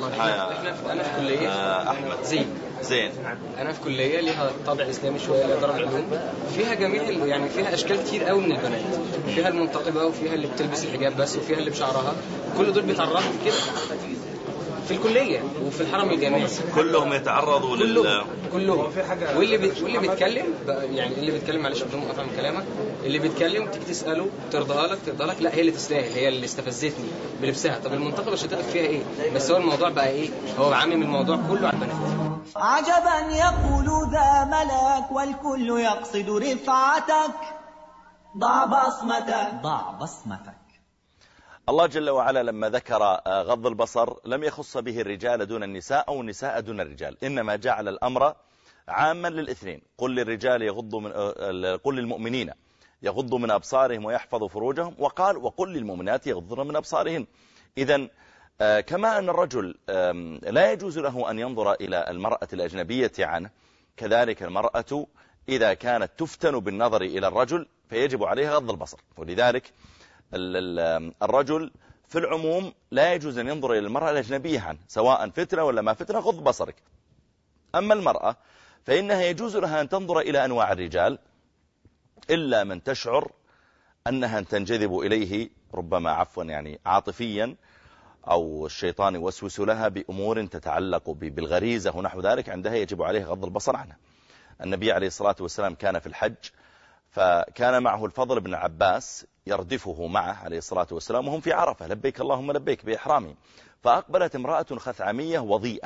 انا في كليه آه احمد زين زين انا في كليه ليها طابع اسلامي شويه، لها درجه علوم، فيها جميع يعني فيها اشكال كتير قوي من البنات، فيها المنتقبه وفيها اللي بتلبس الحجاب بس وفيها اللي بشعرها، كل دول بيتعرضوا كده في الكليه وفي الحرم الجامعي. كلهم يتعرضوا لل كلهم واللي بي... واللي بيتكلم يعني اللي بيتكلم معلش بدون مقاطعه من كلامك، اللي بيتكلم تيجي تساله ترضى لك ترضى لك لا هي اللي تستاهل، هي اللي استفزتني بلبسها. طب المنتقبه مش هتقف فيها ايه؟ بس هو الموضوع بقى ايه؟ هو عامم الموضوع كله على البنات. عجبا يقول ذا ملك والكل يقصد رفعتك، ضع بصمتك ضع بصمتك. الله جل وعلا لما ذكر غض البصر لم يخص به الرجال دون النساء أو النساء دون الرجال، إنما جعل الأمر عاما للاثنين. قل للرجال يغضوا من قل للمؤمنين يغضوا من أبصارهم ويحفظوا فروجهم، وقال وقل للمؤمنات يغضن من أبصارهن. إذن كما أن الرجل لا يجوز له أن ينظر إلى المرأة الأجنبية عنه، كذلك المرأة إذا كانت تفتن بالنظر إلى الرجل فيجب عليها غض البصر. ولذلك الرجل في العموم لا يجوز أن ينظر إلى المرأة الأجنبية عنه، سواء فتنة ولا ما فتنة غض بصرك. أما المرأة فإنها يجوز لها أن تنظر إلى أنواع الرجال إلا من تشعر أنها تنجذب إليه ربما عفوا يعني عاطفيا، أو الشيطان يوسوس لها بأمور تتعلق بالغريزة ونحو ذلك، عندها يجب عليه غض البصر عنها. النبي عليه الصلاة والسلام كان في الحج، فكان معه الفضل بن عباس يردفه معه عليه الصلاة والسلام وهم في عرفة لبيك اللهم لبيك بإحرامهم، فأقبلت امرأة خثعمية وضيئة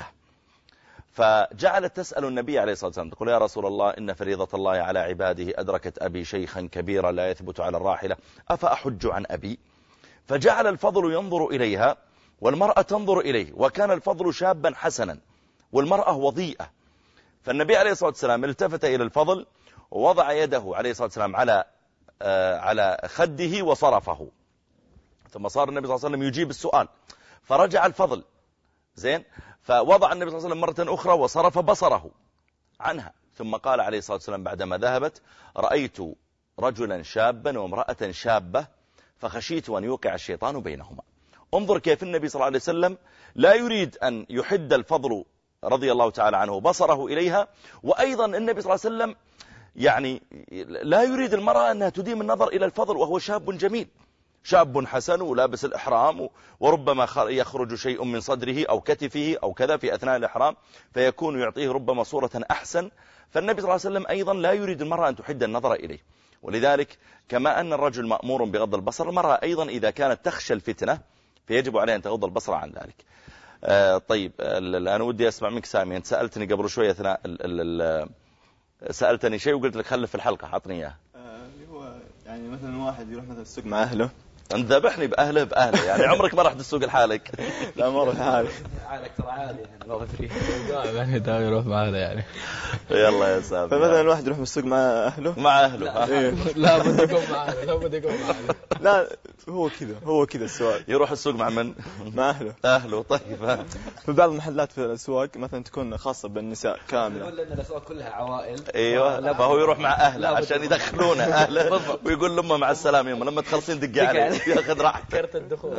فجعلت تسأل النبي عليه الصلاة والسلام تقول يا رسول الله إن فريضة الله على عباده أدركت أبي شيخا كبيرا لا يثبت على الراحلة أفأحج عن أبي؟ فجعل الفضل ينظر إليها والمرأة تنظر إليه، وكان الفضل شابا حسنا والمرأة وضيئة. فالنبي عليه الصلاة والسلام التفت إلى الفضل ووضع يده عليه الصلاة والسلام على آه على خده وصرفه، ثم صار النبي صلى الله عليه وسلم يجيب السؤال فرجع الفضل زين، فوضع النبي صلى الله عليه وسلم مرة أخرى وصرف بصره عنها، ثم قال عليه الصلاة والسلام بعدما ذهبت: رأيت رجلا شابا وامرأة شابة فخشيت أن يوقع الشيطان بينهما. انظر كيف النبي صلى الله عليه وسلم لا يريد أن يحد الفضل رضي الله تعالى عنه بصره إليها، وأيضا النبي صلى الله عليه وسلم يعني لا يريد المرأة أنها تديم النظر إلى الفضل وهو شاب جميل، شاب حسن ولابس الإحرام، وربما يخرج شيء من صدره أو كتفه أو كذا في أثناء الإحرام فيكون يعطيه ربما صورة أحسن. فالنبي صلى الله عليه وسلم أيضا لا يريد المرأة أن تحد النظر إليه، ولذلك كما أن الرجل مأمور بغض البصر، المرأة أيضا إذا كانت تخشى الفتنة فيجب عليها أن تغض البصر عن ذلك. آه طيب الآن ودي أسمع منك سامي، أنت سألتني قبل شوية أثناء ال ال ال سألتني شيء وقلت لك خلف في الحلقة، عطني إياه. اللي هو يعني مثلا واحد يروح مثلا السوق مع أهله. أنت ذبحني بأهله بأهله يعني عمرك ما رحت السوق لحالك؟ لا ما رحت حالك. حالك ترى عادي يعني ما أدري. يعني دائما يروح مع أهله يعني. يلا يا سامي. فمثلا الواحد يروح السوق مع أهله. مع أهله. لا بد يكون مع أهله، لا بد يكون مع أهله. لا هو كذا هو كذا السؤال. يروح السوق مع من؟ مع أهله. أهله طيب. في بعض المحلات في الأسواق مثلا تكون خاصة بالنساء كاملة. يقول لأن الأسواق كلها عوائل. أيوة فهو يروح مع أهله عشان يدخلونه أهله ويقول لهم مع السلامة يوم لما تخلصين دق عليه ياخذ راحته. كرت الدخول.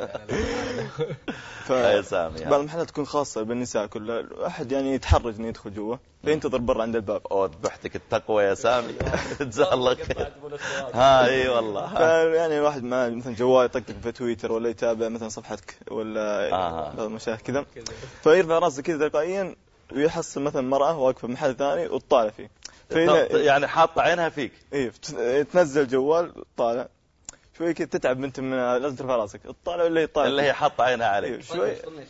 يا سامي. بعض المحلات تكون خاصة بالنساء كلها، واحد يعني يتحرج إنه يدخل جوا فينتظر برا عند الباب. أوه ذبحتك التقوى يا سامي. جزاه الله خير. ها اي والله. يعني الواحد ما مثلا جوال يطقطق في تويتر ولا يتابع مثلا صفحتك ولا بعض المشاهد كذا، فيرفع راسه كذا تلقائيا ويحصل مثلا مرأة واقفة في محل ثاني وتطالع فيه. يعني حاطة عينها فيك. إيه تنزل جوال طالع شوي كده تتعب انت من لازم ترفع راسك تطالع ولا يطالع اللي هي حاطة عينها عليك شوي.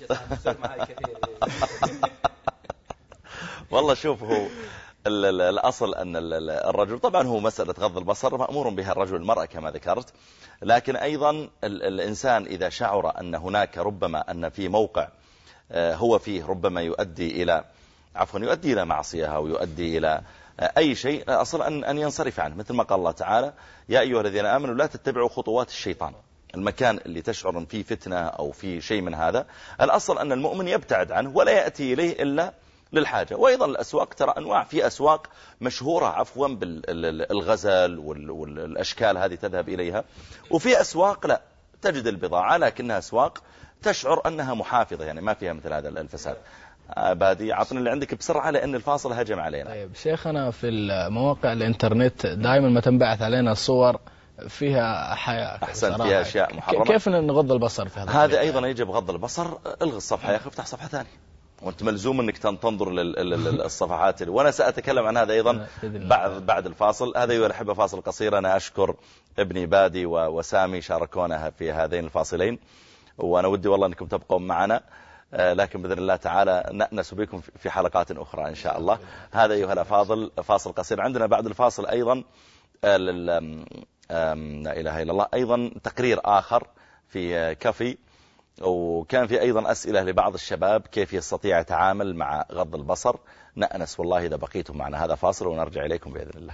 والله شوف هو الأصل أن الرجل طبعا هو مسألة غض البصر مأمور بها الرجل المرأة كما ذكرت، لكن أيضا الإنسان إذا شعر أن هناك ربما أن في موقع هو فيه ربما يؤدي إلى عفوا يؤدي إلى معصية أو يؤدي إلى أي شيء، أصل أن أن ينصرف عنه، مثل ما قال الله تعالى: يا أيها الذين آمنوا لا تتبعوا خطوات الشيطان. المكان اللي تشعر فيه فتنة أو فيه شيء من هذا الأصل أن المؤمن يبتعد عنه ولا يأتي إليه إلا للحاجة. وأيضا الأسواق ترى أنواع، في أسواق مشهورة عفوا بالغزل والأشكال هذه تذهب إليها، وفي أسواق لا تجد البضاعة لكنها أسواق تشعر أنها محافظة يعني ما فيها مثل هذا الفساد. بادي عطنا اللي عندك بسرعة لأن الفاصل هجم علينا. طيب شيخنا في المواقع الانترنت دائما ما تنبعث علينا صور فيها حياة أحسن فيها أشياء محرمة، كيف نغض البصر في هذا؟ هذا أيضا يجب غض البصر. الغي الصفحة يا أخي افتح صفحة ثانية وأنت ملزوم أنك تنظر للصفحات، وأنا سأتكلم عن هذا أيضا بعد بعد الفاصل. هذا أيها الأحبة فاصل قصير. أنا أشكر ابني بادي وسامي شاركونا في هذين الفاصلين، وأنا ودي والله أنكم تبقوا معنا، لكن بإذن الله تعالى نأنس بكم في حلقات أخرى إن شاء الله. هذا أيها الأفاضل فاصل قصير. عندنا بعد الفاصل أيضا لا إله إلا الله أيضا تقرير آخر في كفي، وكان في أيضا أسئلة لبعض الشباب كيف يستطيع يتعامل مع غض البصر. نأنس والله إذا بقيتم معنا. هذا فاصل ونرجع إليكم بإذن الله.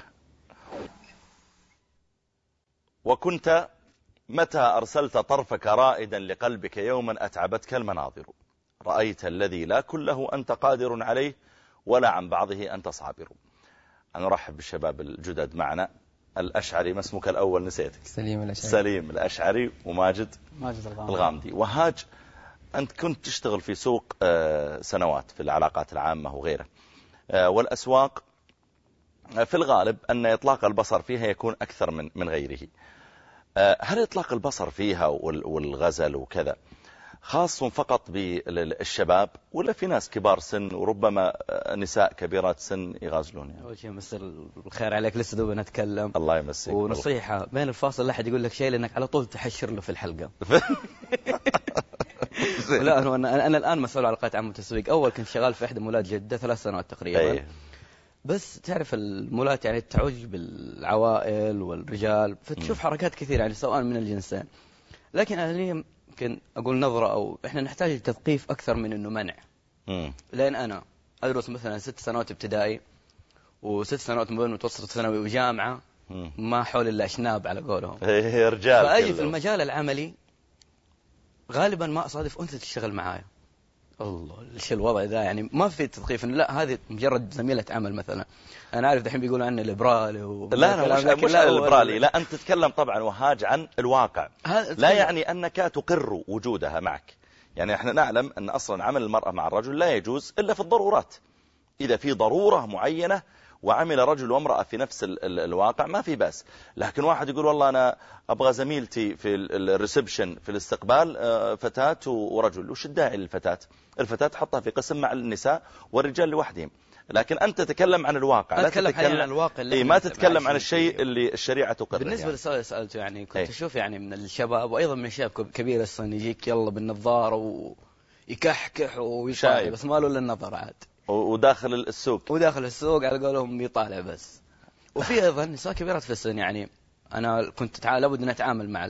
وكنت متى أرسلت طرفك رائدا لقلبك يوما أتعبتك المناظر، رأيت الذي لا كله أنت قادر عليه ولا عن بعضه أنت صابر. أنا أرحب بالشباب الجدد معنا. الأشعري، ما اسمك الأول نسيتك؟ سليم الأشعري. سليم الأشعري وماجد ماجد الغامدي. وهاج أنت كنت تشتغل في سوق سنوات في العلاقات العامة وغيره، والأسواق في الغالب أن إطلاق البصر فيها يكون أكثر من من غيره. هل إطلاق البصر فيها والغزل وكذا خاص فقط بالشباب ولا في ناس كبار سن وربما نساء كبيرات سن يغازلون؟ يعني أول شيء مساء الخير عليك، لسه دوب نتكلم. الله يمسيك. ونصيحة بين الفاصل لا أحد يقول لك شيء لأنك على طول تحشر له في الحلقة. لا أنا, أنا, أنا الآن مسؤول عن علاقات عامة والتسويق. أول كنت شغال في إحدى مولات جدة ثلاث سنوات تقريبا. أيه. بس تعرف المولات يعني تعوج بالعوائل والرجال، فتشوف حركات كثيرة يعني سواء من الجنسين. لكن أنا لي يمكن أقول نظرة أو إحنا نحتاج تثقيف أكثر من إنه منع. مم. لأن أنا أدرس مثلا ست سنوات ابتدائي وست سنوات ما بين متوسط ثانوي وجامعة، ما حول إلا أشناب على قولهم، هي رجال. فأجي في المجال العملي غالبا ما أصادف أنثى تشتغل معايا. الله ايش الوضع ذا، يعني ما في تثقيف إنه لا هذه مجرد زميلة عمل مثلا. أنا عارف دحين بيقولوا عنه ليبرالي و... لا لا مش, مش لا الليبرالي، لا أنت تتكلم طبعا وهاج عن الواقع، لا يعني أنك تقر وجودها معك. يعني احنا نعلم أن أصلا عمل المرأة مع الرجل لا يجوز إلا في الضرورات. إذا في ضرورة معينة وعمل رجل وامرأة في نفس ال ال الواقع ما في بأس. لكن واحد يقول والله أنا أبغى زميلتي في الريسبشن في الاستقبال فتاة ورجل، وش الداعي للفتاة؟ الفتاة حطها في قسم مع النساء والرجال لوحدهم. لكن أنت تتكلم عن الواقع، لا تتكلم عن الواقع، إيه ما تتكلم عن الشيء اللي الشريعة تقرره. بالنسبة يعني. للسؤال سألته يعني كنت أشوف يعني من الشباب وأيضا من الشباب كبير السن يجيك يلا بالنظارة ويكحكح ويطالع بس ما له إلا النظر عاد، وداخل السوق وداخل السوق على قولهم يطالع بس. وفي أيضا نساء كبيرات في السن، يعني أنا كنت لابد أن أتعامل مع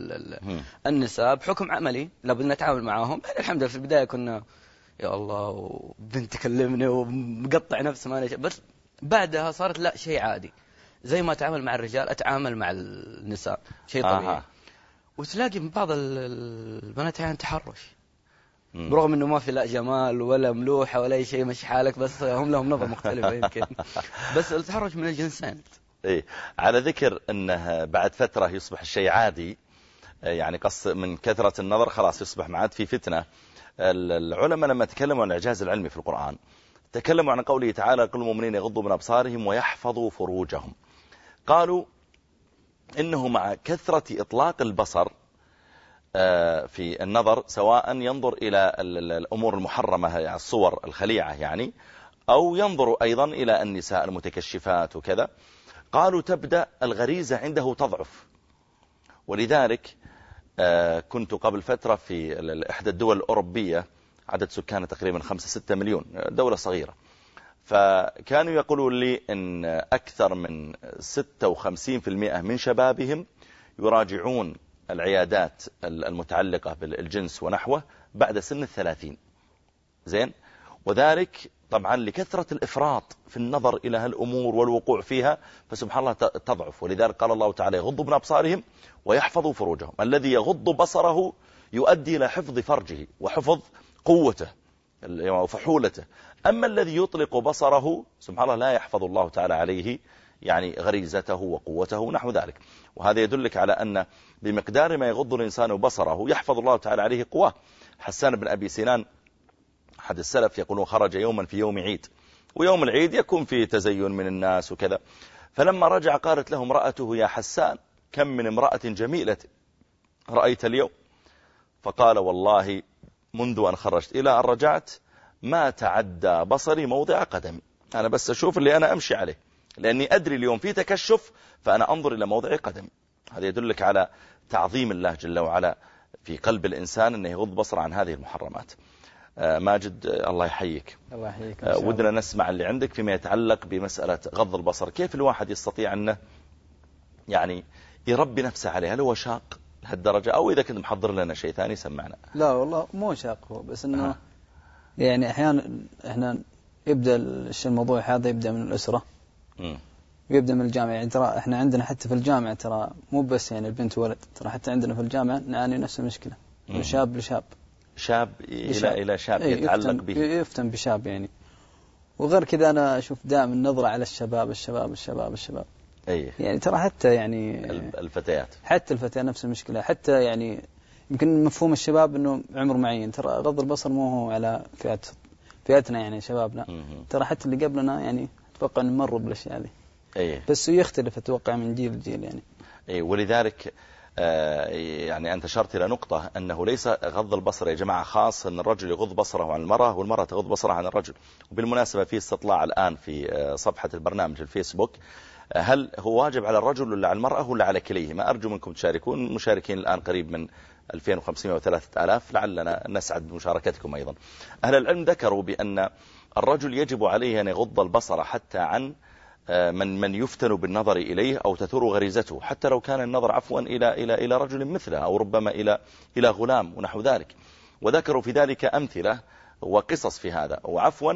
النساء بحكم عملي، لابد أن أتعامل معهم. يعني الحمد لله في البداية كنا يا الله وبنت تكلمني ومقطع نفسي ما نشأ، بس بعدها صارت لا شيء عادي، زي ما أتعامل مع الرجال أتعامل مع النساء، شيء طبيعي. آه. وتلاقي من بعض البنات يعني تحرش، برغم انه ما في لا جمال ولا ملوحه ولا اي شيء، مش حالك، بس هم لهم نظرة مختلفة يمكن. بس التحرش من الجنسين. ايه على ذكر انه بعد فترة يصبح الشيء عادي، يعني قص من كثرة النظر خلاص يصبح ما عاد في فتنة. العلماء لما تكلموا عن الإعجاز العلمي في القرآن تكلموا عن قوله تعالى كل المؤمنين يغضوا من أبصارهم ويحفظوا فروجهم. قالوا إنه مع كثرة إطلاق البصر في النظر، سواء ينظر إلى الأمور المحرمة يعني الصور الخليعة يعني، أو ينظر أيضا إلى النساء المتكشفات وكذا، قالوا تبدأ الغريزة عنده تضعف. ولذلك كنت قبل فترة في إحدى الدول الأوروبية، عدد سكانها تقريبا خمسة ستة مليون، دولة صغيرة، فكانوا يقولون لي أن أكثر من ستة وخمسين بالمئة من شبابهم يراجعون العيادات المتعلقة بالجنس ونحوه بعد سن الثلاثين. زين، وذلك طبعا لكثرة الإفراط في النظر إلى هالأمور والوقوع فيها، فسبحان الله تضعف. ولذلك قال الله تعالى يغضوا من أبصارهم ويحفظوا فروجهم. الذي يغض بصره يؤدي إلى حفظ فرجه وحفظ قوته وفحولته. أما الذي يطلق بصره سبحان الله لا يحفظ الله تعالى عليه يعني غريزته وقوته ونحو ذلك. وهذا يدلك على أن بمقدار ما يغض الإنسان بصره يحفظ الله تعالى عليه قواه. حسان بن أبي سنان أحد السلف يقولون خرج يوما في يوم عيد، ويوم العيد يكون فيه تزين من الناس وكذا، فلما رجع قالت له امرأته يا حسان كم من امرأة جميلة رأيت اليوم؟ فقال والله منذ أن خرجت إلى أن رجعت ما تعدى بصري موضع قدمي، أنا بس أشوف اللي أنا أمشي عليه، لأني أدري اليوم في تكشف فأنا أنظر إلى موضع قدمي. هذا يدلك على تعظيم الله جل وعلا في قلب الإنسان أنه يغض بصر عن هذه المحرمات. ماجد الله يحييك. الله يحييك. ودنا نسمع اللي عندك فيما يتعلق بمسألة غض البصر، كيف الواحد يستطيع أنه يعني يربي نفسه عليه؟ هل هو شاق لهالدرجة، أو إذا كنت محضر لنا شيء ثاني سمعنا؟ لا والله مو شاق هو، بس أنه آه. يعني أحيانا إحنا يبدأ الموضوع هذا يبدأ من الأسرة م. ويبدأ من الجامعة. يعني ترى إحنا عندنا حتى في الجامعة ترى مو بس يعني البنت ولد، ترى حتى عندنا في الجامعة نعاني نفس المشكلة، من شاب لشاب، شاب إلى إلى شاب يتعلق به، يفتن بشاب يعني. وغير كذا أنا أشوف دائما النظرة على الشباب الشباب الشباب الشباب أيه. يعني ترى حتى يعني الفتيات، حتى الفتيات نفس المشكلة. حتى يعني يمكن مفهوم الشباب إنه عمر معين، ترى غض البصر مو هو على فئات فئاتنا يعني شبابنا، ترى حتى اللي قبلنا يعني أتوقع أن مروا بالأشياء هذه أيه. بس يختلف أتوقع من جيل لجيل يعني. أيه. ولذلك آه يعني أنت أشرت إلى نقطة أنه ليس غض البصر يا جماعة خاص أن الرجل يغض بصره عن المرأة والمرأة تغض بصرها عن الرجل. وبالمناسبة في استطلاع الآن في صفحة البرنامج الفيسبوك، هل هو واجب على الرجل ولا على المرأة ولا على كليهما؟ أرجو منكم تشاركون، مشاركين الآن قريب من ألفين وخمسمائة وثلاثة آلاف، لعلنا نسعد بمشاركتكم أيضا. أهل العلم ذكروا بأن الرجل يجب عليه أن يغض البصر حتى عن من من يفتن بالنظر إليه أو تثور غريزته، حتى لو كان النظر عفوا إلى إلى إلى رجل مثله، أو ربما إلى إلى غلام ونحو ذلك. وذكروا في ذلك أمثلة وقصص في هذا. وعفوا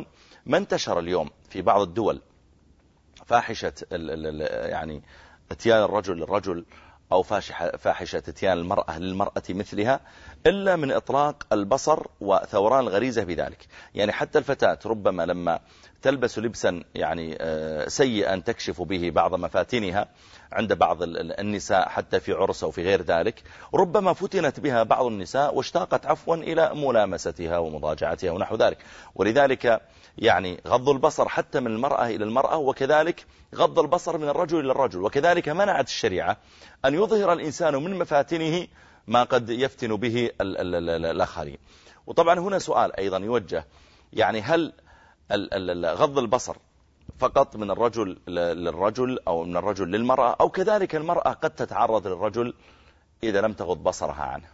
ما انتشر اليوم في بعض الدول فاحشة يعني اتيان الرجل للرجل أو فاحشة اتيان المرأة للمرأة مثلها إلا من إطلاق البصر وثوران الغريزة بذلك. يعني حتى الفتاة ربما لما تلبس لبسا يعني سيئا تكشف به بعض مفاتنها عند بعض النساء حتى في عرس أو في غير ذلك، ربما فتنت بها بعض النساء واشتاقت عفوا إلى ملامستها ومضاجعتها ونحو ذلك. ولذلك يعني غض البصر حتى من المرأة إلى المرأة، وكذلك غض البصر من الرجل إلى الرجل. وكذلك منعت الشريعة أن يظهر الإنسان من مفاتنه ما قد يفتن به الآخرين. وطبعا هنا سؤال أيضا يوجه، يعني هل غض البصر فقط من الرجل للرجل أو من الرجل للمرأة، أو كذلك المرأة قد تتعرض للرجل إذا لم تغض بصرها عنه؟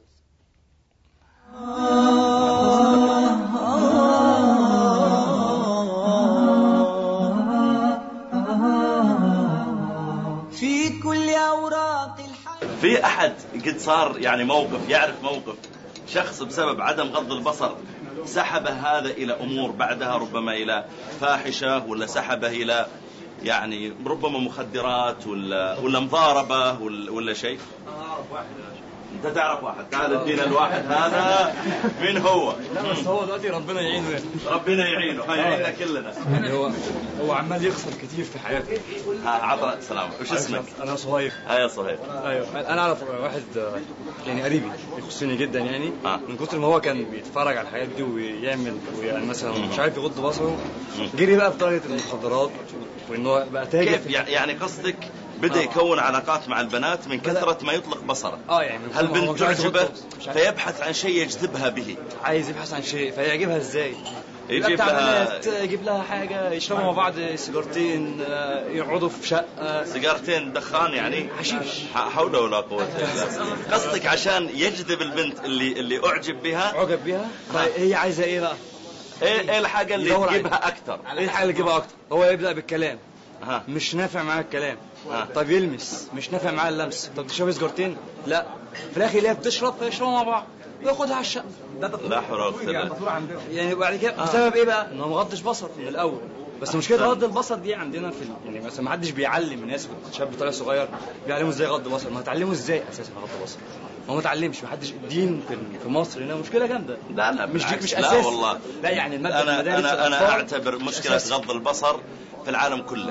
في كل أوراق الحياة. في أحد قد صار يعني موقف، يعرف موقف شخص بسبب عدم غض البصر سحب هذا إلى أمور بعدها ربما إلى فاحشة، ولا سحبه إلى يعني ربما مخدرات ولا ولا مضاربة ولا, ولا شيء؟ انت تعرف واحد، تعال ادينا الواحد هذا من هو؟ لا بس هو دلوقتي ربنا يعينه يعني. ربنا يعينه، هيعيننا كلنا. يعني هو هو عمال يخسر كتير في حياته. ها عطنا السلام. وش اسمك؟ انا صهيب. ايوه صهيب. ايوه انا اعرف واحد يعني قريبي يخصني جدا يعني آه. من كتر ما هو كان بيتفرج على الحاجات دي ويعمل ويعني مثلا مش عارف يغض بصره، جري بقى في طريقه المخدرات وانه بقى تاجر. كيف يعني قصدك بدأ يكون علاقات مع البنات من كثرة ما يطلق بصره؟ اه يعني هل بنت تعجبه فيبحث عن شيء يجذبها به؟ عايز يبحث عن شيء فيعجبها ازاي؟ يجيب لها يجيب لها حاجة يشربوا مع بعض سيجارتين، يقعدوا في شقة. سيجارتين دخان يعني حشيش. حول ولا قوة إلا بالله. قصدك عشان يجذب البنت اللي اللي أعجب بها؟ أعجب بها. فهي عايزة إيه بقى؟ إيه إيه الحاجة اللي تجيبها أكثر؟ إيه الحاجة اللي تجيبها أكثر؟ هو يبدأ بالكلام. ها. مش نافع معاه الكلام. ها. طب يلمس، مش نافع معاه اللمس. طب تشرب سيجارتين؟ لا. في الآخر اللي هي بتشرب فيشربوا مع بعض وياخدها على الشقة. لا حول ولا قوة. يعني بعد كده بسبب ايه بقى؟ انه ما غضش بصر من الاول. بس مشكله غض البصر دي عندنا في يعني مثلا ما حدش بيعلم الناس، شاب طالع صغير بيعلموا ازاي غض بصر. ما هتعلموا ازاي اساسا غض بصر؟ ما هو ما اتعلمش، ما حدش. الدين في مصر هنا مشكله جامده. لا لا مش دي مش لا اساس. والله. لا يعني الماده انا انا انا اعتبر مشكله غض البصر في العالم كله.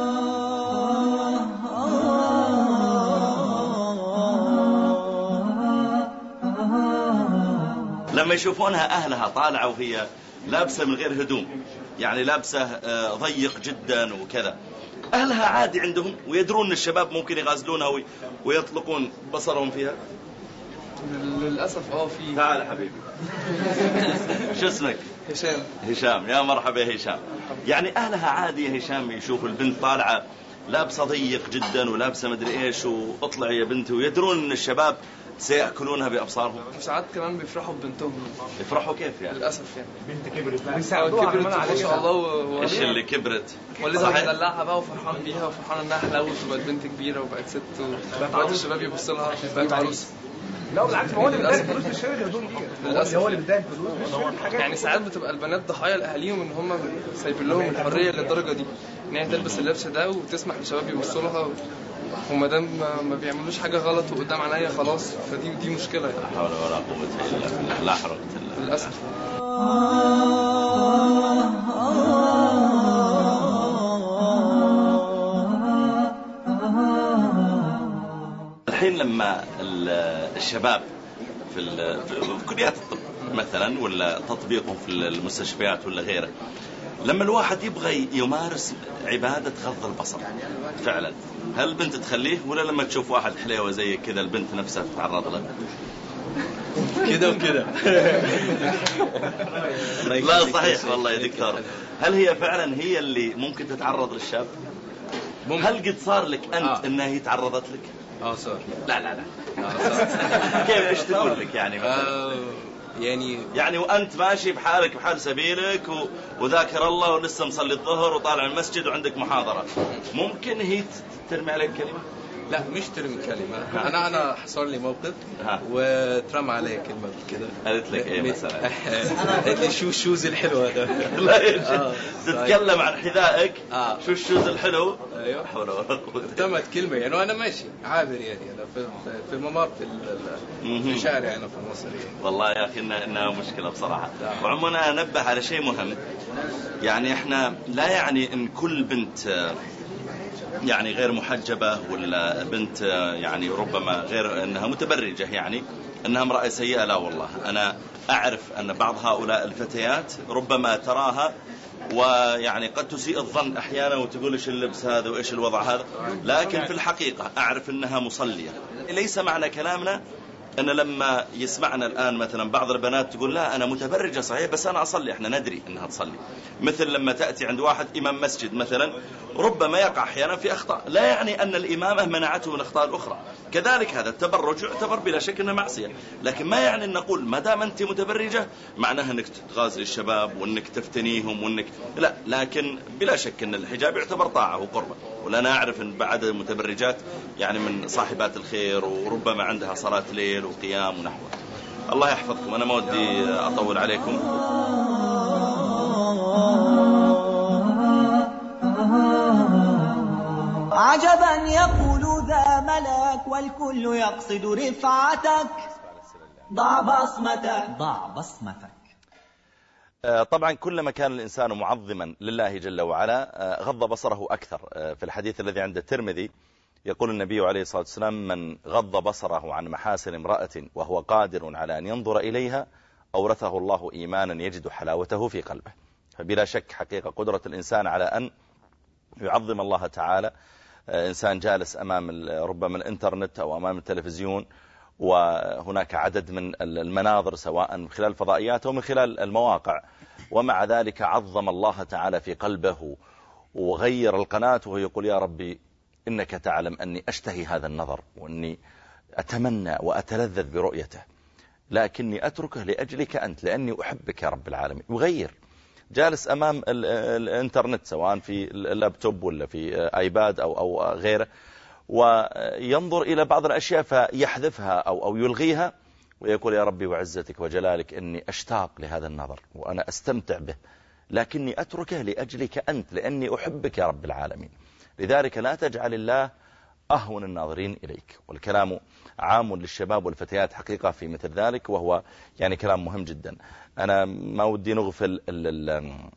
لما يشوفونها أهلها طالعة وهي لابسة من غير هدوم، يعني لابسة ضيق جدا وكذا، أهلها عادي عندهم ويدرون أن الشباب ممكن يغازلونها ويطلقون بصرهم فيها. للأسف اه في. تعال حبيبي. شو اسمك؟ هشام. هشام، يا مرحبا يا هشام. يعني أهلها عادي يا هشام يشوفوا البنت طالعة لابسة ضيق جدا ولابسة مدري إيش واطلع يا بنتي، ويدرون أن الشباب سيأكلونها بأبصارهم. وساعات كمان بيفرحوا ببنتهم. يفرحوا كيف يعني؟ للأسف يعني. بنت كبرت بقى. كبرت ما شاء الله و... إيش اللي كبرت؟ والدها بيدلعها بقى وفرحان بيها وفرحان إنها حلوت وبقت بنت كبيرة وبقت ست وبقت الشباب يبص لها بقت عروسة. لا بالعكس، هو اللي بيدافع فلوس مش شاري الهدوم دي. للأسف هو اللي بيدافع فلوس. يعني ساعات بتبقى البنات ضحايا لأهاليهم إن هم سايبين لهم الحرية للدرجة دي، إن هي تلبس اللبس ده وتسمح للشباب يبصوا لها، وما دام ما بيعملوش حاجه غلط وقدام عينيا خلاص، فدي دي مشكله يعني. لا حول ولا قوه الا بالله. لا حول ولا للاسف. الحين لما الشباب في كليات الطب مثلا ولا تطبيقهم في المستشفيات ولا غيره، لما الواحد يبغى يمارس عبادة غض البصر فعلا، هل البنت تخليه ولا لما تشوف واحد حليوة زي كذا البنت نفسها تتعرض له؟ كذا وكذا. لا صحيح والله يا دكتور. هل هي فعلا هي اللي ممكن تتعرض للشاب؟ هل قد صار لك أنت آه. أنها هي تعرضت لك؟ اه صار. لا لا لا. كيف ايش تقول لك يعني مثلا؟ آه يعني يعني وأنت ماشي بحالك بحال سبيلك و... وذاكر الله ولسه مصلي الظهر وطالع المسجد وعندك محاضرة، ممكن هي ترمي عليك كلمة؟ لا مش ترمي كلمة. ها. أنا أنا حصل لي موقف وترمى علي كلمة كده. قالت لك إيه مثلا؟ قالت لي شو الشوز الحلو هذا. لا آه. تتكلم عن حذائك. آه. شو الشوز الحلو؟ أيوه. حول ولا قوة. تمت كلمة يعني وأنا ماشي عابر يعني أنا في في الممر في في الشارع أنا في مصر يعني. والله يا أخي إنها إنها مشكلة بصراحة. وعموما أنا أنبه على شيء مهم، يعني إحنا لا يعني إن كل بنت يعني غير محجبة ولا بنت يعني ربما غير أنها متبرجة يعني أنها امرأة سيئة، لا والله. أنا أعرف أن بعض هؤلاء الفتيات ربما تراها ويعني قد تسيء الظن أحيانا وتقول إيش اللبس هذا وإيش الوضع هذا، لكن في الحقيقة أعرف أنها مصلية. ليس معنى كلامنا أن لما يسمعنا الآن مثلا بعض البنات تقول لا أنا متبرجة صحيح بس أنا أصلي، إحنا ندري أنها تصلي. مثل لما تأتي عند واحد إمام مسجد مثلا ربما يقع أحيانا في أخطاء، لا يعني أن الإمامة منعته من الأخطاء الأخرى. كذلك هذا التبرج يعتبر بلا شك أنه معصية، لكن ما يعني أن نقول ما دام أنت متبرجة معناها أنك تغازل الشباب وأنك تفتنيهم وأنك لا، لكن بلا شك أن الحجاب يعتبر طاعة وقربة. ولأنا أعرف أن بعد المتبرجات يعني من صاحبات الخير وربما عندها صلاة ليل وقيام ونحوه. الله يحفظكم، أنا ما ودي أطول عليكم. عجبا يقول ذا ملك والكل يقصد رفعتك، ضع بصمتك ضع بصمتك. طبعا كلما كان الإنسان معظما لله جل وعلا غض بصره أكثر. في الحديث الذي عند الترمذي يقول النبي عليه الصلاة والسلام من غض بصره عن محاسن امرأة وهو قادر على أن ينظر إليها أورثه الله إيمانا يجد حلاوته في قلبه. فبلا شك حقيقة قدرة الإنسان على أن يعظم الله تعالى. إنسان جالس أمام ربما الإنترنت أو أمام التلفزيون وهناك عدد من المناظر سواء من خلال الفضائيات أو من خلال المواقع، ومع ذلك عظم الله تعالى في قلبه وغير القناة وهو يقول يا ربي إنك تعلم أني أشتهي هذا النظر وأني أتمنى وأتلذذ برؤيته، لكني أتركه لأجلك أنت لأني أحبك يا رب العالمين. وغير جالس أمام الإنترنت سواء في اللابتوب ولا في آيباد أو أو غيره، وينظر إلى بعض الأشياء فيحذفها أو أو يلغيها ويقول يا ربي وعزتك وجلالك إني أشتاق لهذا النظر وأنا أستمتع به، لكني أتركه لأجلك أنت لأني أحبك يا رب العالمين. لذلك لا تجعل الله أهون الناظرين إليك. والكلام عام للشباب والفتيات حقيقة في مثل ذلك، وهو يعني كلام مهم جدا. أنا ما ودي نغفل ال ال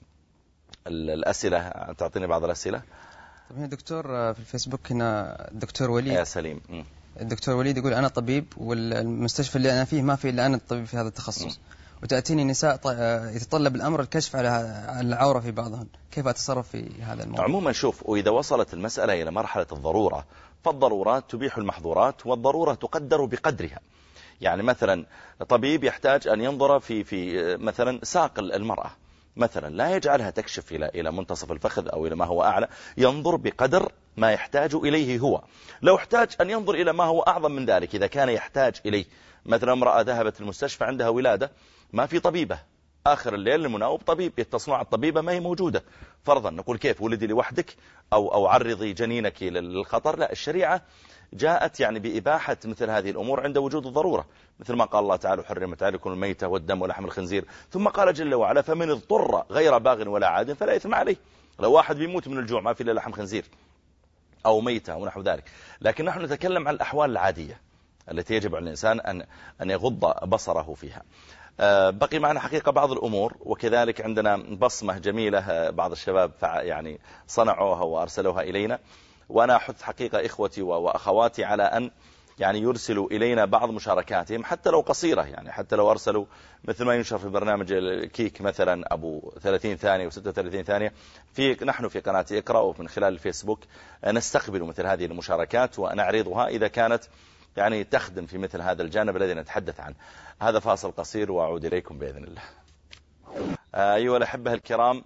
ال الأسئلة، تعطيني بعض الأسئلة. طبعا دكتور في الفيسبوك هنا الدكتور وليد. يا سليم. م. الدكتور وليد يقول أنا طبيب والمستشفى اللي أنا فيه ما في إلا أنا الطبيب في هذا التخصص، م. وتأتيني نساء يتطلب الأمر الكشف على العورة في بعضهن، كيف أتصرف في هذا الموضوع؟ عموما شوف، وإذا وصلت المسألة إلى مرحلة الضرورة فالضرورات تبيح المحظورات والضرورة تقدر بقدرها. يعني مثلا طبيب يحتاج أن ينظر في في مثلا ساق المرأة مثلا، لا يجعلها تكشف إلى إلى منتصف الفخذ أو إلى ما هو أعلى، ينظر بقدر ما يحتاج إليه هو. لو احتاج أن ينظر إلى ما هو أعظم من ذلك إذا كان يحتاج إليه، مثلا امرأة ذهبت المستشفى عندها ولادة ما في طبيبة، آخر الليل المناوب طبيب، يتصلون على الطبيبة ما هي موجودة، فرضا نقول كيف ولدي لوحدك أو أو عرضي جنينك للخطر؟ لا، الشريعة جاءت يعني بإباحة مثل هذه الأمور عند وجود الضرورة، مثل ما قال الله تعالى حرمت عليكم الميتة والدم ولحم الخنزير، ثم قال جل وعلا فمن اضطر غير باغ ولا عاد فلا إثم عليه. لو واحد بيموت من الجوع ما في إلا لحم خنزير أو ميتة أو نحو ذلك، لكن نحن نتكلم عن الأحوال العادية التي يجب على الإنسان أن أن يغض بصره فيها. بقي معنا حقيقة بعض الأمور، وكذلك عندنا بصمة جميلة بعض الشباب يعني صنعوها وأرسلوها إلينا، وأنا أحث حقيقة إخوتي وأخواتي على أن يعني يرسلوا إلينا بعض مشاركاتهم حتى لو قصيرة، يعني حتى لو أرسلوا مثل ما ينشر في برنامج الكيك مثلا أبو ثلاثين ثانية وستة وثلاثين ثانية، في نحن في قناة إقرأ ومن خلال الفيسبوك نستقبل مثل هذه المشاركات ونعرضها إذا كانت يعني تخدم في مثل هذا الجانب الذي نتحدث عنه. هذا فاصل قصير وأعود إليكم بإذن الله. أيها الأحبة الكرام،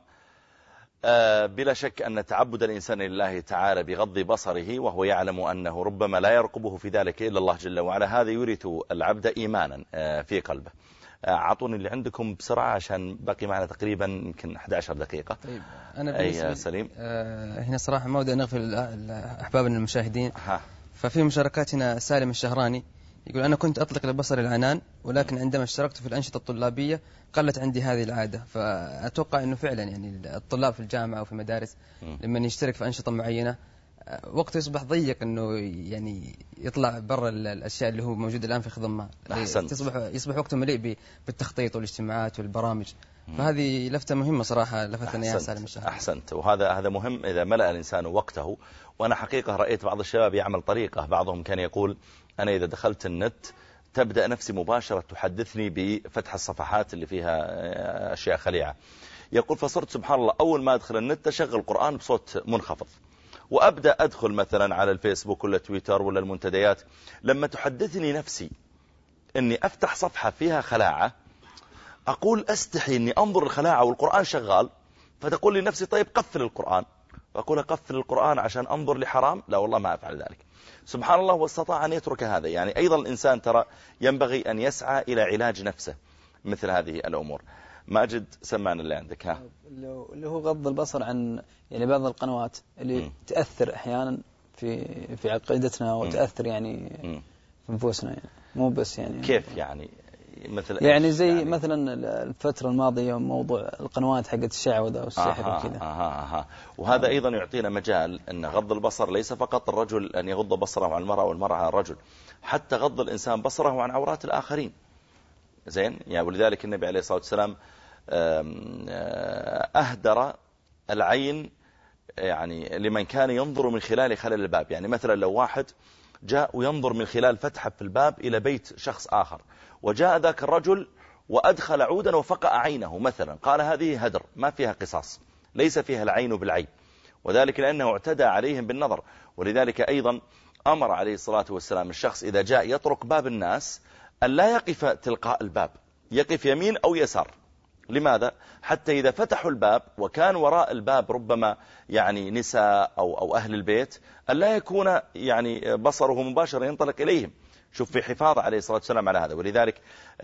بلا شك أن تعبد الإنسان لله تعالى بغض بصره وهو يعلم أنه ربما لا يرقبه في ذلك إلا الله جل وعلا، هذا يورث العبد إيمانا في قلبه. أعطوني اللي عندكم بسرعة عشان باقي معنا تقريبا يمكن أحد عشر دقيقة. طيب أنا أي سليم. آه هنا صراحة ما ودي نغفل أحبابنا المشاهدين. ها. ففي مشاركات هنا سالم الشهراني يقول أنا كنت أطلق لبصر العنان ولكن عندما اشتركت في الأنشطة الطلابية قلت عندي هذه العادة. فأتوقع أنه فعلا يعني الطلاب في الجامعة أو في المدارس لما يشترك في أنشطة معينة وقته يصبح ضيق أنه يعني يطلع برا الأشياء اللي هو موجود الآن في خضمها. تصبح يصبح وقته مليء بالتخطيط والاجتماعات والبرامج. فهذه لفتة مهمة صراحة لفتنا إياها سالم الشهراني. أحسنت. وهذا هذا مهم إذا ملأ الإنسان وقته. وأنا حقيقة رأيت بعض الشباب يعمل طريقة، بعضهم كان يقول أنا إذا دخلت النت تبدأ نفسي مباشرة تحدثني بفتح الصفحات اللي فيها أشياء خليعة. يقول فصرت سبحان الله أول ما أدخل النت أشغل القرآن بصوت منخفض وأبدأ أدخل مثلا على الفيسبوك ولا تويتر ولا المنتديات. لما تحدثني نفسي أني أفتح صفحة فيها خلاعة أقول أستحي أني أنظر الخلاعة والقرآن شغال، فتقول لي نفسي طيب قفل القرآن، فأقول أقفل القرآن عشان أنظر لحرام؟ لا والله ما أفعل ذلك. سبحان الله واستطاع أن يترك هذا. يعني أيضا الإنسان ترى ينبغي أن يسعى إلى علاج نفسه مثل هذه الأمور. ماجد سمعنا اللي عندك. ها. اللي هو غض البصر عن يعني بعض القنوات اللي م. تأثر أحيانا في في عقيدتنا وتأثر يعني م. في نفوسنا، يعني مو بس يعني كيف يعني مثل يعني زي يعني مثلا الفترة الماضية موضوع القنوات حقت الشعوذة والسحر آه وكذا. آه آه آه. وهذا أيضا يعطينا مجال أن غض البصر ليس فقط الرجل أن يغض بصره عن المرأة والمرأة عن الرجل، حتى غض الإنسان بصره عن عورات الآخرين. زين يعني ولذلك النبي عليه الصلاة والسلام أهدر العين يعني لمن كان ينظر من خلال خلال الباب. يعني مثلا لو واحد جاء وينظر من خلال فتحة في الباب إلى بيت شخص آخر وجاء ذاك الرجل وأدخل عودا وفقأ عينه مثلا، قال هذه هدر ما فيها قصاص، ليس فيها العين بالعين، وذلك لأنه اعتدى عليهم بالنظر. ولذلك أيضا أمر عليه الصلاة والسلام الشخص إذا جاء يطرق باب الناس أن لا يقف تلقاء الباب، يقف يمين أو يسار. لماذا؟ حتى إذا فتحوا الباب وكان وراء الباب ربما يعني نساء أو, أو أهل البيت أن لا يكون يعني بصره مباشرة ينطلق إليهم. شوف في حفاظ عليه الصلاة والسلام على هذا. ولذلك